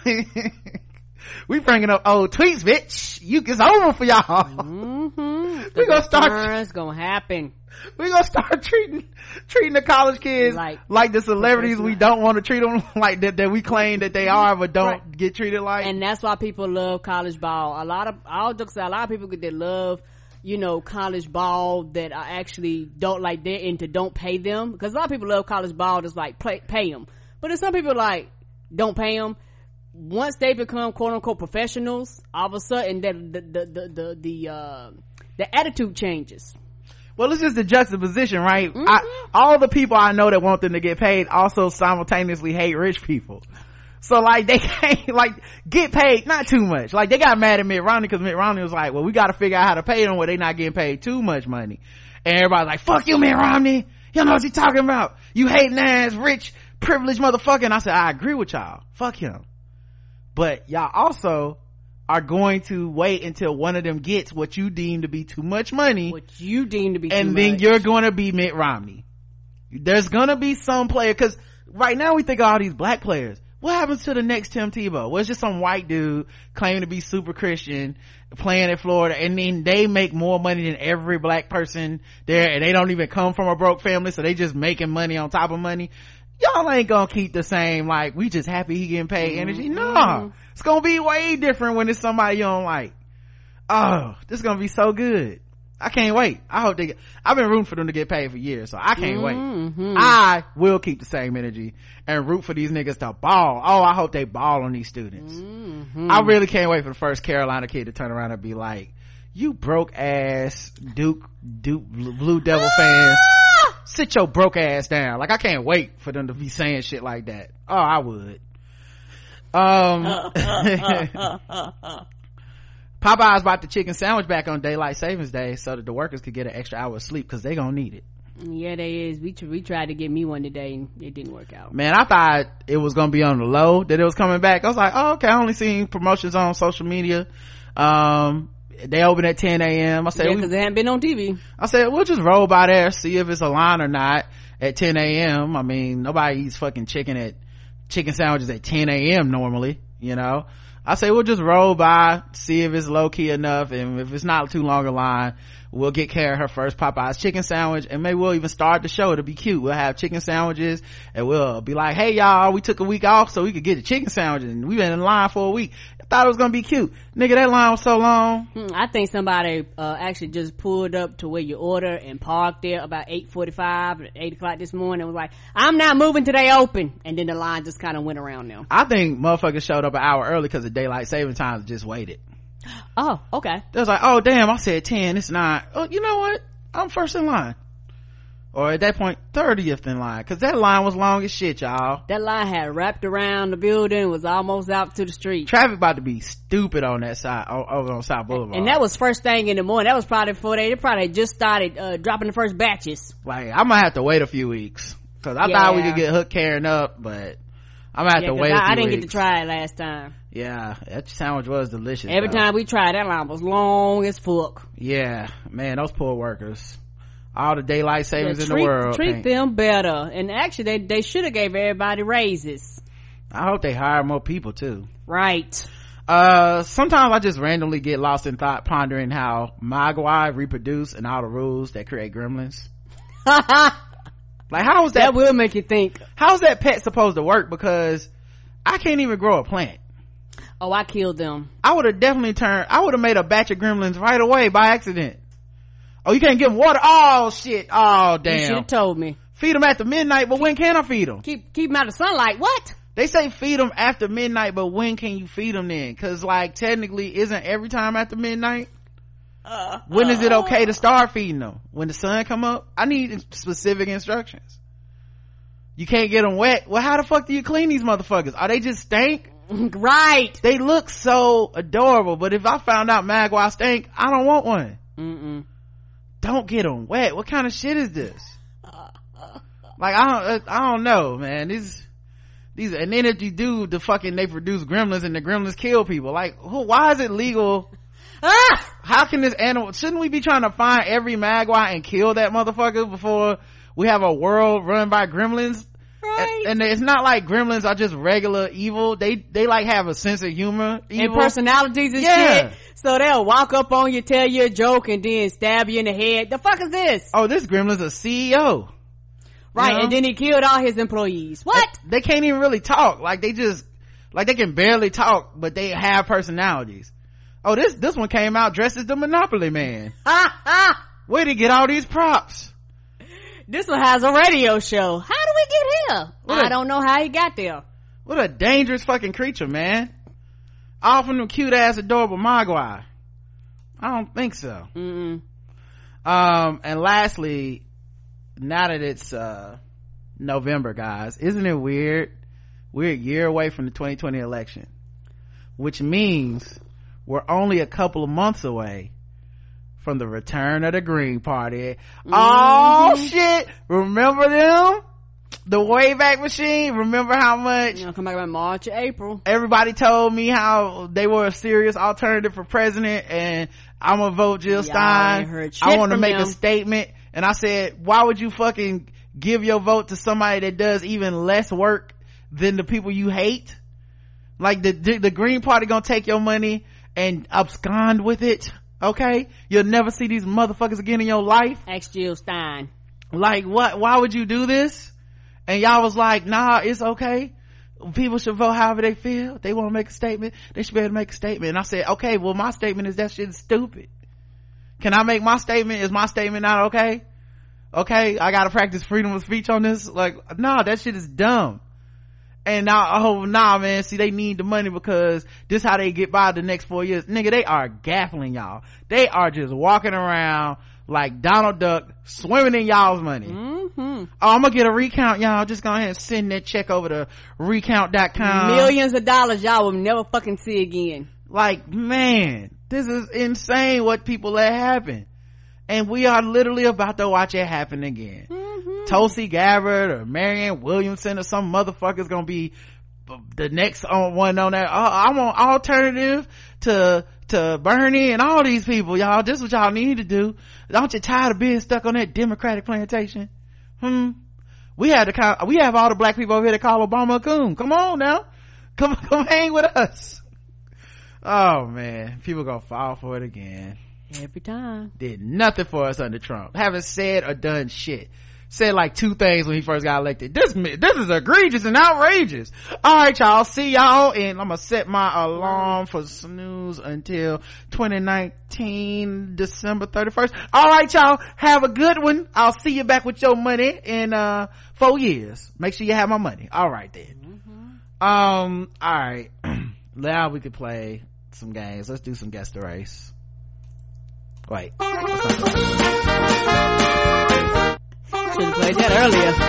We bringing up old tweets, bitch. You, it's over for y'all. Mm-hmm. We gonna start. It's gonna happen. We gonna start treating treating the college kids like, like the celebrities we don't want to treat them like that that we claim that they are, but don't right. get treated like. And that's why people love college ball. A lot of I'll just say a lot of people that love, you know, college ball that are actually don't like they're into don't pay them, because a lot of people love college ball just like pay, pay them, but there's some people like don't pay them. Once they become quote unquote professionals, all of a sudden the the the the the, the uh the attitude changes. Well, it's just the juxtaposition, right? Mm-hmm. I, all the people I know that want them to get paid also simultaneously hate rich people. So like they can't like get paid not too much. Like they got mad at Mitt Romney because Mitt Romney was like, well, we got to figure out how to pay them where they not getting paid too much money. And everybody's like, fuck you, Mitt Romney. You know what you talking about? You hating ass, rich, privileged motherfucker. And I said, I agree with y'all. Fuck him. But y'all also are going to wait until one of them gets what you deem to be too much money. What you deem to be and too then much. you're going to be Mitt Romney. There's going to be some player, because right now we think of all these black players. What happens to the next Tim Tebow? Well, it's just some white dude claiming to be super Christian playing in Florida, and then they make more money than every black person there, and they don't even come from a broke family, so they just making money on top of money. Y'all ain't gonna keep the same, like, we just happy he getting paid mm-hmm. energy. No, it's gonna be way different when it's somebody you don't like. Oh, this is gonna be so good. I can't wait. I hope they get, I've been rooting for them to get paid for years, so I can't mm-hmm. wait. I will keep the same energy and root for these niggas to ball. Oh, I hope they ball on these students. Mm-hmm. I really can't wait for the first Carolina kid to turn around and be like, you broke ass Duke, Duke Blue Devil fans, sit your broke ass down. Like, I can't wait for them to be saying shit like that. Oh, I would. Um, Popeyes bought the chicken sandwich back on daylight savings day so that the workers could get an extra hour of sleep, because they gonna need it. Yeah, they is. We, tr- we tried to get me one today and it didn't work out. Man, I thought it was gonna be on the low that it was coming back. I was like, oh, okay, I only seen promotions on social media. Um, they open at ten a.m. I said, yeah, because they haven't been on T V. I said, we'll just roll by there, see if it's a line or not at ten a.m. I mean, nobody eats fucking chicken at chicken sandwiches at ten a.m. normally, you know. I say we'll just roll by, see if it's low key enough, and if it's not too long a line, we'll get Kara her first Popeyes chicken sandwich, and maybe we'll even start the show. It'll be cute. We'll have chicken sandwiches, and we'll be like, hey y'all, we took a week off so we could get the chicken sandwiches, and we've been in line for a week. I thought it was gonna be cute. Nigga, that line was so long. Hmm, I think somebody uh, actually just pulled up to where you order and parked there about eight forty-five, eight o'clock this morning, and was like, I'm not moving till they open. And then the line just kind of went around them. I think motherfuckers showed up an hour early because of daylight saving times, just waited. Oh, okay. They was like, oh damn, I said ten, it's not. Oh, you know what? I'm first in line. Or at that point, thirtieth in line, because that line was long as shit, y'all. That line had wrapped around the building, was almost out to the street. Traffic about to be stupid on that side, over on South Boulevard. And that was first thing in the morning. That was probably before they, they probably just started uh, dropping the first batches. Like, I'm gonna have to wait a few weeks, because I yeah. thought we could get hook carrying up, but I'm gonna have yeah, to wait a I, few I didn't weeks. get to try it last time. Yeah, that sandwich was delicious. Every though. time we tried, that line was long as fuck. Yeah, man, those poor workers. All the daylight savings yeah, in treat, the world. Treat can't. them better. And actually, they, they should have gave everybody raises. I hope they hire more people too. Right. Uh, sometimes I just randomly get lost in thought, pondering how Mogwai reproduce and all the rules that create gremlins. Like, how is that? That will make you think. How's that pet supposed to work? Because I can't even grow a plant. Oh, I killed them. I would have definitely turned, I would have made a batch of gremlins right away by accident. Oh, you can't give them water? Oh shit. Oh damn. You should have told me. Feed them after midnight, but when can I feed them? Keep, keep them out of sunlight. What? They say feed them after midnight, but when can you feed them then? Cause like technically isn't every time after midnight? Uh, when is it okay to start feeding them? When the sun come up? I need specific instructions. You can't get them wet. Well, how the fuck do you clean these motherfuckers? Are they just stink? Right. They look so adorable, but if I found out Mogwai stink, I don't want one. Mm-mm. Don't get them wet. What kind of shit is this? Like, I don't, I don't know, man. These, these, and then if you do the fucking, they produce gremlins and the gremlins kill people. Like, who, why is it legal? Ah! How can this animal, shouldn't we be trying to find every Mogwai and kill that motherfucker before we have a world run by gremlins? Right. And, and it's not like gremlins are just regular evil. They, they like have a sense of humor. Evil. And personalities and yeah. shit. So they'll walk up on you, tell you a joke, and then stab you in the head. The fuck is this? Oh, this gremlin's a C E O. Right, you know? and then he killed all his employees. What? They, they can't even really talk. Like, they just, like, they can barely talk, but they have personalities. Oh, this, this one came out dressed as the Monopoly Man. Ha ha! Where'd he get all these props? This one has a radio show. How do we get here? What I a- don't know how he got there. What a dangerous fucking creature, man. All from them cute ass adorable Mogwai. I don't think so. Mm-mm. Um, and lastly, now that it's, uh, November, guys, isn't it weird we're a year away from the twenty twenty election, which means we're only a couple of months away from the return of the Green Party. Mm-hmm. Oh shit, remember them? The Wayback Machine. Remember how much you know, come back about March or April, everybody told me how they were a serious alternative for president, and I'm gonna vote Jill Stein. I want to make them. a statement, and I said, why would you fucking give your vote to somebody that does even less work than the people you hate? Like the the Green Party gonna take your money and abscond with it. Okay, you'll never see these motherfuckers again in your life. Ask Jill Stein. Like what? Why would you do this? And y'all was like, nah, it's okay. People should vote however they feel. If they want to make a statement, they should be able to make a statement. And I said, okay, well, my statement is that shit is stupid. Can I make my statement? Is my statement not okay? Okay, I gotta practice freedom of speech on this? Like, nah, that shit is dumb. And now, oh, nah, man, see, they need the money because this how they get by the next four years. Nigga, they are gaffling y'all. They are just walking around like Donald Duck, swimming in y'all's money. Mm-hmm. Oh, I'm gonna get a recount, y'all. Just go ahead and send that check over to recount dot com. Millions of dollars y'all will never fucking see again. Like, man, this is insane what people let happen. And we are literally about to watch it happen again. Mm-hmm. Tulsi Gabbard or Marianne Williamson or some motherfucker's gonna be the next one on that. Oh, I'm on alternative to to Bernie and all these people, y'all. This is what y'all need to do. Aren't you tired of being stuck on that Democratic plantation? Hmm. We had to call, we have all the black people over here that call Obama a coon. Come on now. Come, come hang with us. Oh man. People gonna fall for it again. Every time. Did nothing for us under Trump. Haven't said or done shit. Said like two things when he first got elected. This, this is egregious and outrageous. All right, y'all. See y'all. And I'm gonna set my alarm for snooze until twenty nineteen, December thirty-first. All right, y'all. Have a good one. I'll see you back with your money in, uh, four years. Make sure you have my money. All right then. Mm-hmm. Um, all right. Now we could play some games. Let's do some guess the race. Wait. Should have played that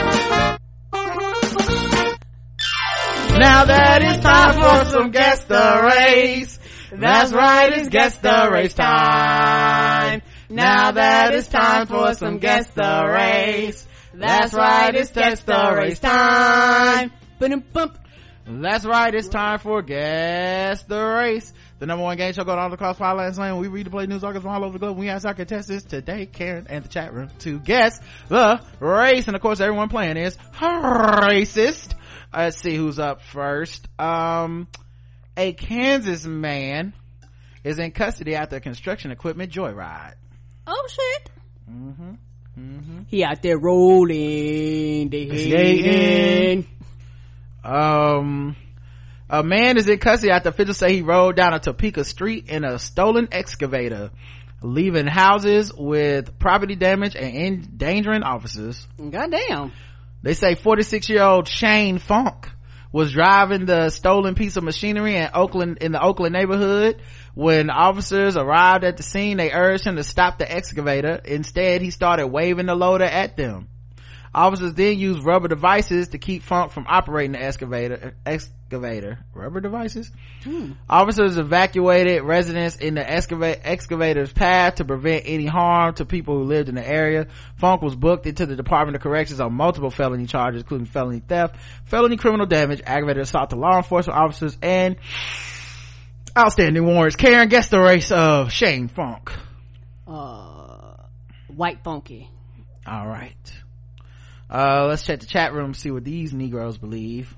earlier. Now that it's time for some guess the race. That's right, it's guess the race time. Now that it's time for some guess the race. That's right, it's guess the race time. That's right, it's time for guess the race. The number one game show going all across Firelands Land. We read the play news articles from all over the globe. We ask our contestants today, Karen, and the chat room to guess the race. And of course, everyone playing is racist. Let's see who's up first. Um, a Kansas man is in custody after a construction equipment joyride. Oh shit. Mm-hmm. Mm-hmm. He out there rolling, they hating. Um, a man is in custody after officials say he rode down a Topeka street in a stolen excavator, leaving houses with property damage and endangering officers. Goddamn. They say forty-six year old Shane Funk was driving the stolen piece of machinery in Oakland, in the Oakland neighborhood. When officers arrived at the scene, they urged him to stop the excavator. Instead, he started waving the loader at them. Officers then used rubber devices to keep Funk from operating the excavator. Excavator. Rubber devices? Hmm. Officers evacuated residents in the excava- excavator's path to prevent any harm to people who lived in the area. Funk was booked into the Department of Corrections on multiple felony charges, including felony theft, felony criminal damage, aggravated assault to law enforcement officers, and outstanding warrants. Karen, guess the race of Shane Funk. Uh, white funky. All right. Uh, let's check the chat room, see what these Negroes believe.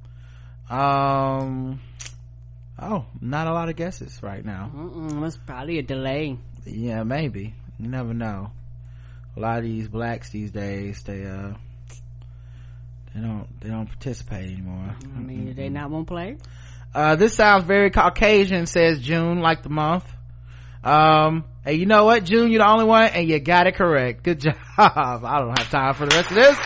Um, oh, not a lot of guesses right now. Mm-mm, that's probably a delay. Yeah, maybe. You never know. A lot of these blacks these days, they, uh, they don't, they don't participate anymore. I mean, mm-hmm. They not won't play? Uh, this sounds very Caucasian, says June, like the month. Um, hey, you know what, June, you're the only one, and you got it correct. Good job. I don't have time for the rest of this.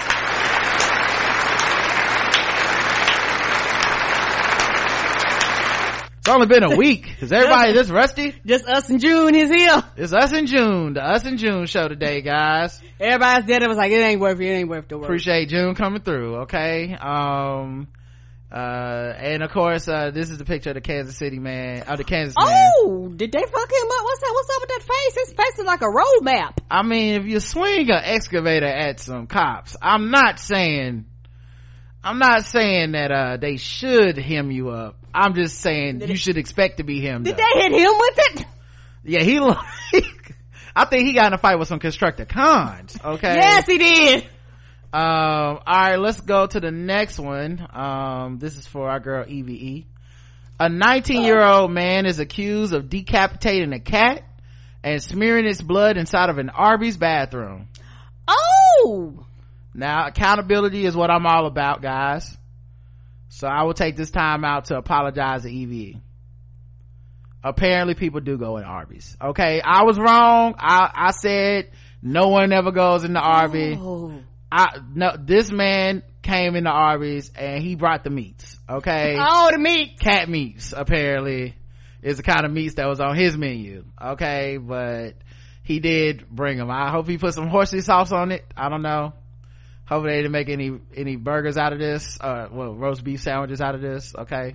It's only been a week. Is everybody this rusty? Just us and June is here. It's us and June. The Us and June show today, guys. Everybody's dead. It was like, it ain't worth it. It ain't worth the work. Appreciate June coming through. Okay. Um, Uh, and of course, uh, this is the picture of the Kansas City man, of the Kansas oh, man. Oh, did they fuck him up? What's that? What's up with that face? His face is like a road map. I mean, if you swing an excavator at some cops, I'm not saying, I'm not saying that, uh, they should hem you up. I'm just saying did you it, should expect to be hemmed did up. Did they hit him with it? Yeah, he, I think he got in a fight with some Constructicons, okay? Yes, he did. Um, all right, let's go to the next one. Um, this is for our girl E V E. A nineteen year old man is accused of decapitating a cat and smearing its blood inside of an Arby's bathroom. Oh! Now, accountability is what I'm all about, guys. So I will take this time out to apologize to E V E. Apparently people do go in Arby's. Okay, I was wrong. I, I said no one ever goes in the Arby's. Oh. I no this man came into Arby's and he brought the meats. Okay. Oh, the meat. Cat meats apparently is the kind of meats that was on his menu. Okay, but he did bring them. I hope he put some horsey sauce on it. I don't know. Hopefully they didn't make any any burgers out of this. Uh, well, roast beef sandwiches out of this. Okay.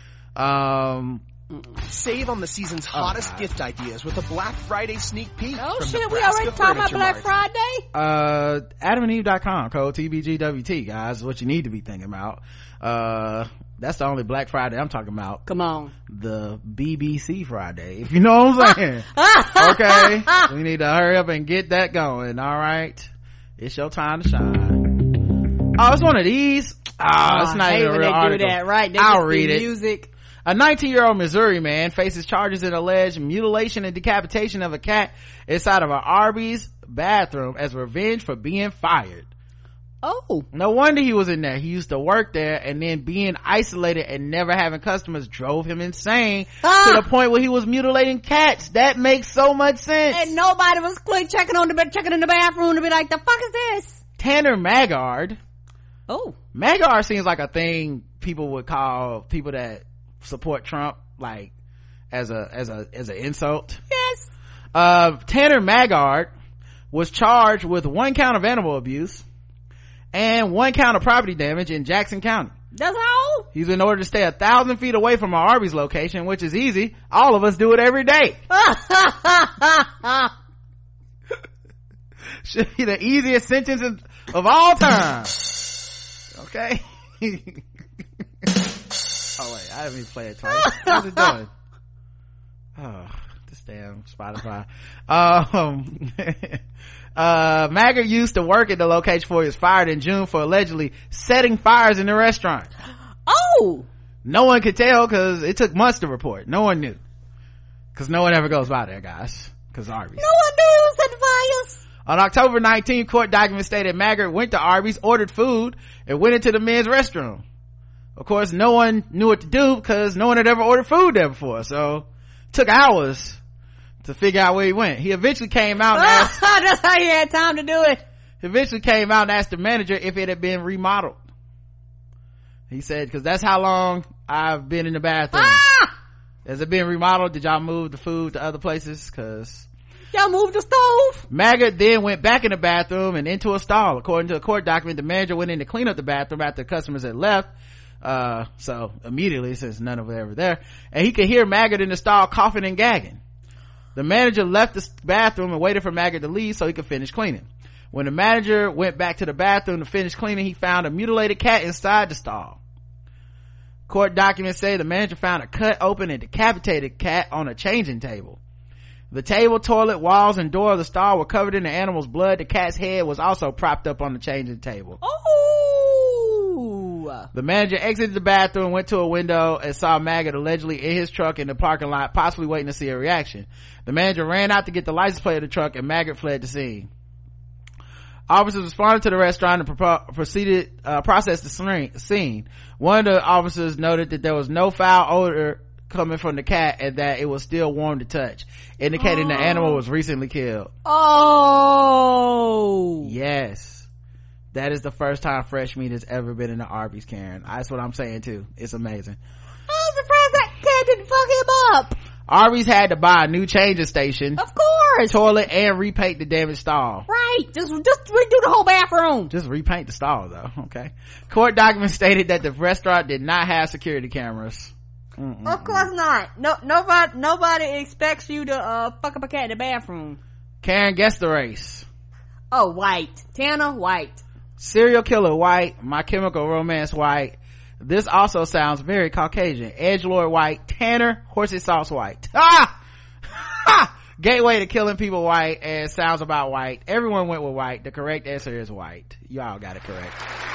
Um. Save on the season's hottest oh, gift ideas with a Black Friday sneak peek. Oh from shit, Nebraska we already talking about Black Mart. Friday? Uh, adam and eve dot com, code T B G W T, guys, is what you need to be thinking about. Uh, that's the only Black Friday I'm talking about. Come on. The B B C Friday, if you know what I'm saying. Okay? We need to hurry up and get that going, alright? It's your time to shine. Oh, it's one of these? Oh, oh it's not even a real they article. Do that, right? They I'll read it. Music. A nineteen year old Missouri man faces charges in alleged mutilation and decapitation of a cat inside of an Arby's bathroom as revenge for being fired. Oh. No wonder he was in there. He used to work there, and then being isolated and never having customers drove him insane ah. to the point where he was mutilating cats. That makes so much sense. And nobody was quick checking on the bed, checking in the bathroom to be like, the fuck is this? Tanner Maggard. Oh. Maggard seems like a thing people would call people that support Trump, like as a as a as an insult. Yes. Uh Tanner Maggard was charged with one count of animal abuse and one count of property damage in Jackson County. That's all? He's in order to stay a thousand feet away from our Arby's location, which is easy. All of us do it every day. Should be the easiest sentence of all time. Okay. Oh wait, I haven't even played it twice. What's it doing? Oh, this damn Spotify. Um, uh, Maggard used to work at the location before he was fired in June for allegedly setting fires in the restaurant. Oh! No one could tell because it took months to report. No one knew. Because no one ever goes by there, guys. Because Arby's. No one knew he was setting fires. On October nineteenth, court documents stated Maggard went to Arby's, ordered food, and went into the men's restroom. Of course, no one knew what to do because no one had ever ordered food there before. So it took hours to figure out where he went. He eventually came out and asked, that's how he had time to do it. He eventually came out and asked the manager if it had been remodeled. He said, because that's how long I've been in the bathroom. Ah! Has it been remodeled? Did y'all move the food to other places? Because y'all moved the stove. Maggard then went back in the bathroom and into a stall. According to a court document, the manager went in to clean up the bathroom after the customers had left. Uh, so immediately, since none of it ever there, and he could hear Maggard in the stall coughing and gagging. The manager left the bathroom and waited for Maggard to leave so he could finish cleaning. When the manager went back to the bathroom to finish cleaning, he found a mutilated cat inside the stall. Court documents say the manager found a cut open and decapitated cat on a changing table. The table, toilet, walls, and door of the stall were covered in the animal's blood. The cat's head was also propped up on the changing table. Oh! The manager exited the bathroom, went to a window, and saw Maggard allegedly in his truck in the parking lot, possibly waiting to see a reaction. The manager ran out to get the license plate of the truck, and Maggard fled the scene. Officers responded to the restaurant and pro- proceeded, uh, processed the scene. One of the officers noted that there was no foul odor coming from the cat and that it was still warm to touch, indicating oh. the animal was recently killed. Oh! Yes. That is the first time fresh meat has ever been in the Arby's, Karen. That's what I'm saying too. It's amazing. I'm surprised that cat didn't fuck him up. Arby's had to buy a new changing station. Of course. course. toilet and repaint the damaged stall. Right. Just, just redo the whole bathroom. Just repaint the stall though. Okay. Court documents stated that the restaurant did not have security cameras. Mm-mm-mm. Of course not. No, nobody, nobody expects you to, uh, fuck up a cat in the bathroom. Karen, guess the race. Oh, white. Tanner, white. Serial killer, white. My Chemical Romance, white. This also sounds very Caucasian. Edgelord, white. Tanner, Horsey Sauce, white. Ah! Ha! Gateway to Killing People, white. And Sounds About white. Everyone went with white. The correct answer is white. Y'all got it correct.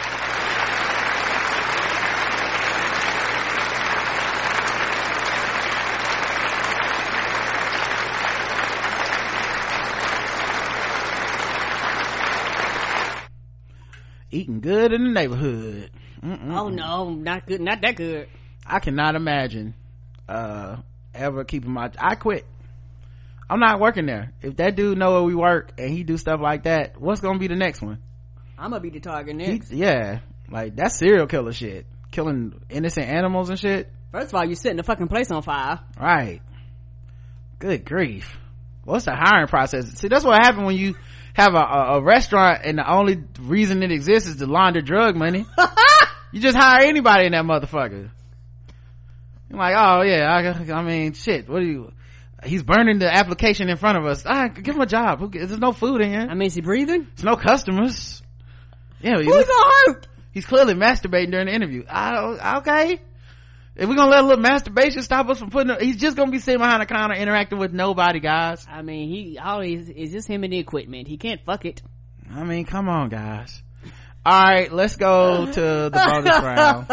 Eating good in the neighborhood. Mm-mm. Oh no, not good, not that good. I cannot imagine uh ever keeping my I quit. I'm not working there. If that dude know where we work and he do stuff like that, what's gonna be the next one? I'm gonna be the target next. He, yeah, like that's serial killer shit, killing innocent animals and shit. First of all, you setting the fucking place on fire. Right. Good grief. What's the hiring process? See, that's what happened when you have a, a, a restaurant and the only reason it exists is to launder drug money. You just hire anybody in that motherfucker. You're like, oh yeah, I, I mean, shit, what do you, he's burning the application in front of us. Ah, give him a job. Who, there's no food in here. I mean, is he breathing? There's no customers. Yeah, Who's gonna hurt? He's clearly masturbating during the interview. I, okay. If we're gonna let a little masturbation stop us from putting, a, he's just gonna be sitting behind the counter interacting with nobody, guys. I mean, he always is just him and the equipment. He can't fuck it. I mean, come on, guys. All right, let's go to the bonus round.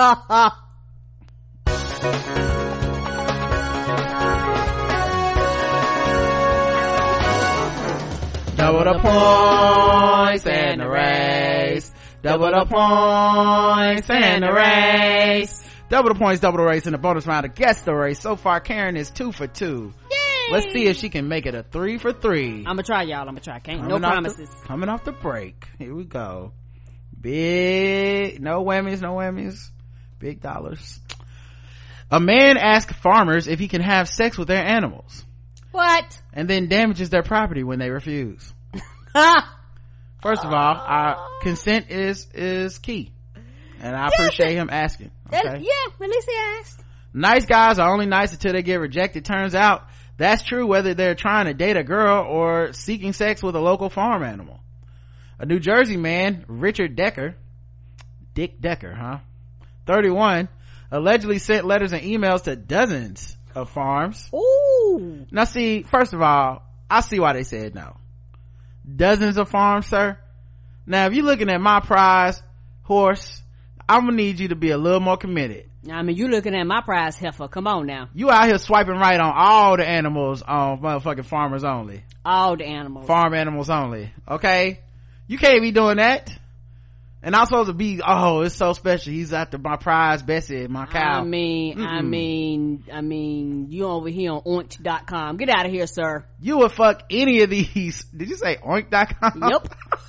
Double the points and the race. Double the points and the race. Double the points, double the race, and the bonus round to guess the race. So far, Karen is two for two. Yay! Let's see if she can make it a three for three. I'm gonna try, y'all. I'm gonna try. Can't, Coming no off promises. The, coming off the break. Here we go. Big, no whammies, no whammies. Big dollars. A man asks farmers if he can have sex with their animals. What? And then damages their property when they refuse. First of all, our consent is, is key. And I appreciate him asking. Okay? Yeah, at least he asked. Nice guys are only nice until they get rejected. Turns out that's true whether they're trying to date a girl or seeking sex with a local farm animal. A New Jersey man, Richard Decker, Dick Decker, huh? thirty-one, allegedly sent letters and emails to dozens of farms. Ooh. Now see, first of all, I see why they said no. Dozens of farms, sir. Now if you're looking at my prize horse, I'm gonna need you to be a little more committed. I mean, you looking at my prize heifer. Come on now. You out here swiping right on all the animals on motherfucking Farmers Only. All the animals. Farm animals only. Okay? You can't be doing that. And I'm supposed to be, oh, it's so special. He's after my prize Bessie, my cow. I mean, Mm-mm. I mean, I mean, you over here on oink dot com. Get out of here, sir. You would fuck any of these. Did you say oink dot com? Yep.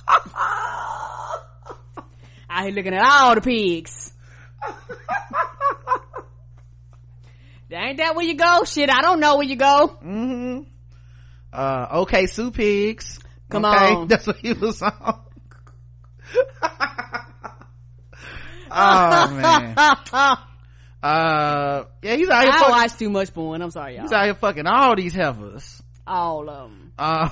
Out here looking at all the pigs. Ain't that where you go? Shit, I don't know where you go. Mm-hmm. Uh, okay, Sue Pigs. Come okay? on. That's what he was on. Oh, man. Uh, yeah, he's out here I fucking. watch too much porn. I'm sorry, y'all. He's out here fucking all these heifers. All of them. Uh,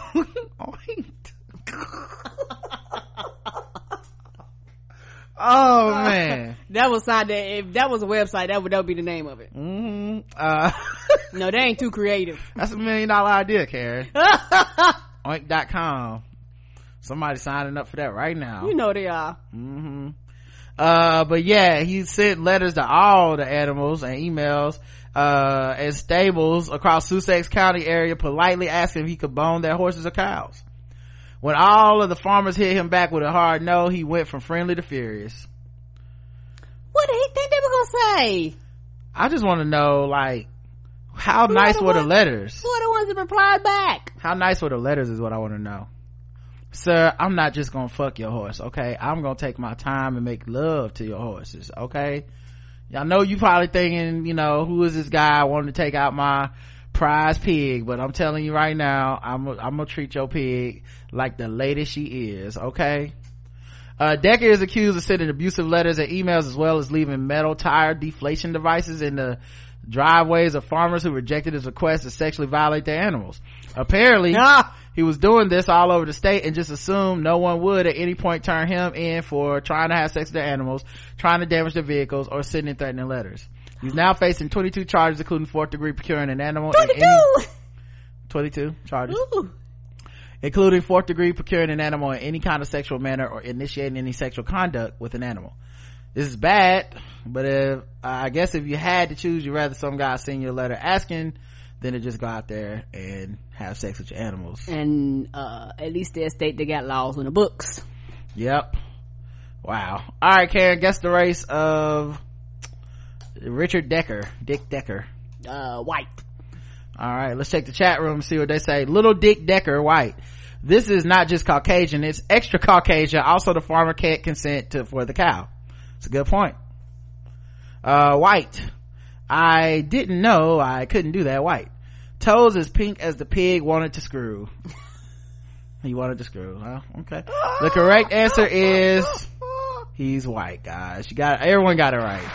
oh, man. That was not that. If that was a website, that would that would be the name of it. Mm-hmm. Uh, no, they ain't too creative. That's a million dollar idea, Karen. oink dot com. Somebody signing up for that right now. You know they are. Mm-hmm. Uh, but yeah, he sent letters to all the animals and emails, uh, and stables across Sussex County area politely asking if he could bone their horses or cows. When all of the farmers hit him back with a hard no, he went from friendly to furious. What did he think they were gonna say? I just want to know, like, how Who nice are the were the ones- letters? Who are the ones that replied back? How nice were the letters is what I want to know. Sir, I'm not just gonna fuck your horse, okay? I'm gonna take my time and make love to your horses, okay? I know you probably thinking, you know, who is this guy wanting to take out my prize pig, but I'm telling you right now, I'm I'm gonna treat your pig like the lady she is, okay? Uh, Decker is accused of sending abusive letters and emails as well as leaving metal tire deflation devices in the driveways of farmers who rejected his request to sexually violate their animals. Apparently, ah! he was doing this all over the state and just assumed no one would at any point turn him in for trying to have sex with their animals, trying to damage their vehicles, or sending threatening letters. He's now facing twenty-two charges, including fourth degree procuring an animal. twenty-two! Any, twenty-two charges. Ooh. Including fourth degree procuring an animal in any kind of sexual manner or initiating any sexual conduct with an animal. This is bad, but if, uh, I guess if you had to choose, you'd rather some guy send you a letter asking than to just go out there and have sex with your animals. And, uh, at least their state, they got laws in the books. Yep. Wow. Alright, Karen, guess the race of Richard Decker. Dick Decker. Uh, white. Alright, let's check the chat room and see what they say. Little Dick Decker, white. This is not just Caucasian, it's extra Caucasian. Also, the farmer can't consent to for the cow. It's a good point. Uh, white. I didn't know I couldn't do that. White. Toes as pink as the pig wanted to screw. He wanted to screw, huh? Okay. The correct answer is he's white, guys. You got everyone got it right.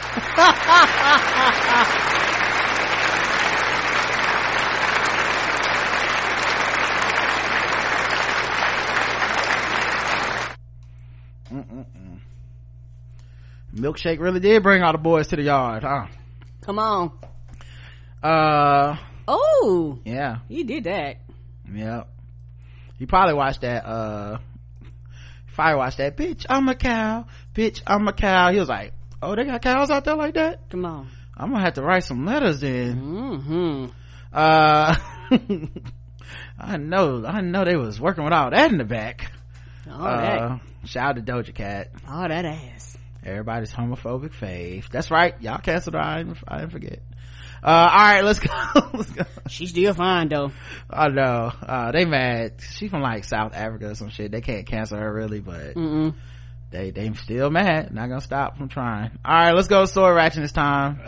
Mm-mm-mm. Milkshake really did bring all the boys to the yard, huh? Come on. Uh oh yeah, he did that. Yeah, he probably watched that. Uh, he probably watched that. Bitch, I'm a cow. Bitch, I'm a cow. He was like, oh, they got cows out there like that. Come on, I'm gonna have to write some letters in. Mm-hmm. Uh, I know, I know they was working with all that in the back. All uh, that. Shout out to Doja Cat. All that ass. Everybody's homophobic fave. That's right. Y'all canceled her. I didn't, I didn't forget. Uh, all right, let's go. Let's go. She's still fine though. I know. Uh, they mad. She from like South Africa or some shit. They can't cancel her really, but Mm-mm. they they still mad. Not gonna stop from trying. All right, let's go sword ratchet this time.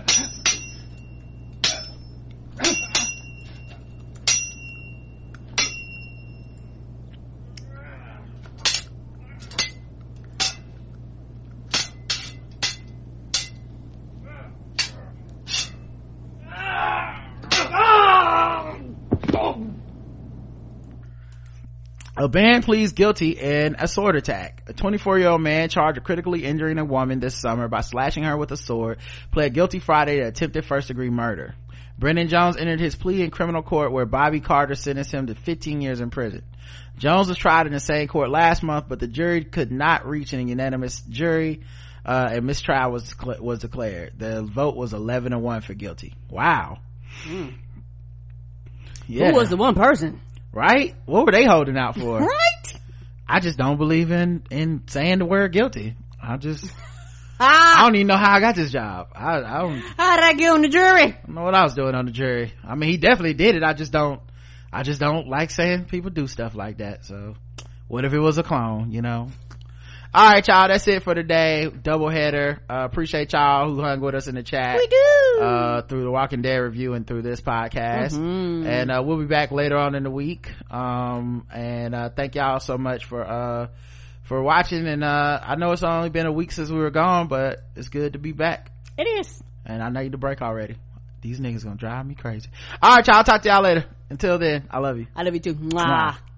A man pleads guilty in a sword attack. A twenty-four year old man charged with critically injuring a woman this summer by slashing her with a sword pled guilty Friday to attempted first degree murder. Brendan Jones entered his plea in criminal court where Bobby Carter sentenced him to fifteen years in prison. Jones was tried in the same court last month, but the jury could not reach an unanimous jury, uh, and mistrial was, was declared. The vote was eleven to one for guilty. Wow. Mm. Yeah. Who was the one person? Right? What were they holding out for? Right? I just don't believe in in saying the word guilty. I just ah. I don't even know how I got this job. I, I don't how did I get on the jury? I don't know what I was doing on the jury. I mean, he definitely did it. I just don't I just don't like saying people do stuff like that. So what if it was a clone, you know? All right, y'all, that's it for today. Double header. Uh, appreciate y'all who hung with us in the chat. We do. Uh, through the Walking Dead review and through this podcast. Mm-hmm. And, uh, we'll be back later on in the week. Um, and, uh, thank y'all so much for, uh, for watching. And, uh, I know it's only been a week since we were gone, but it's good to be back. It is. And I need a break already. These niggas gonna drive me crazy. All right, y'all. I'll talk to y'all later. Until then, I love you. I love you too. Mwah. Mwah.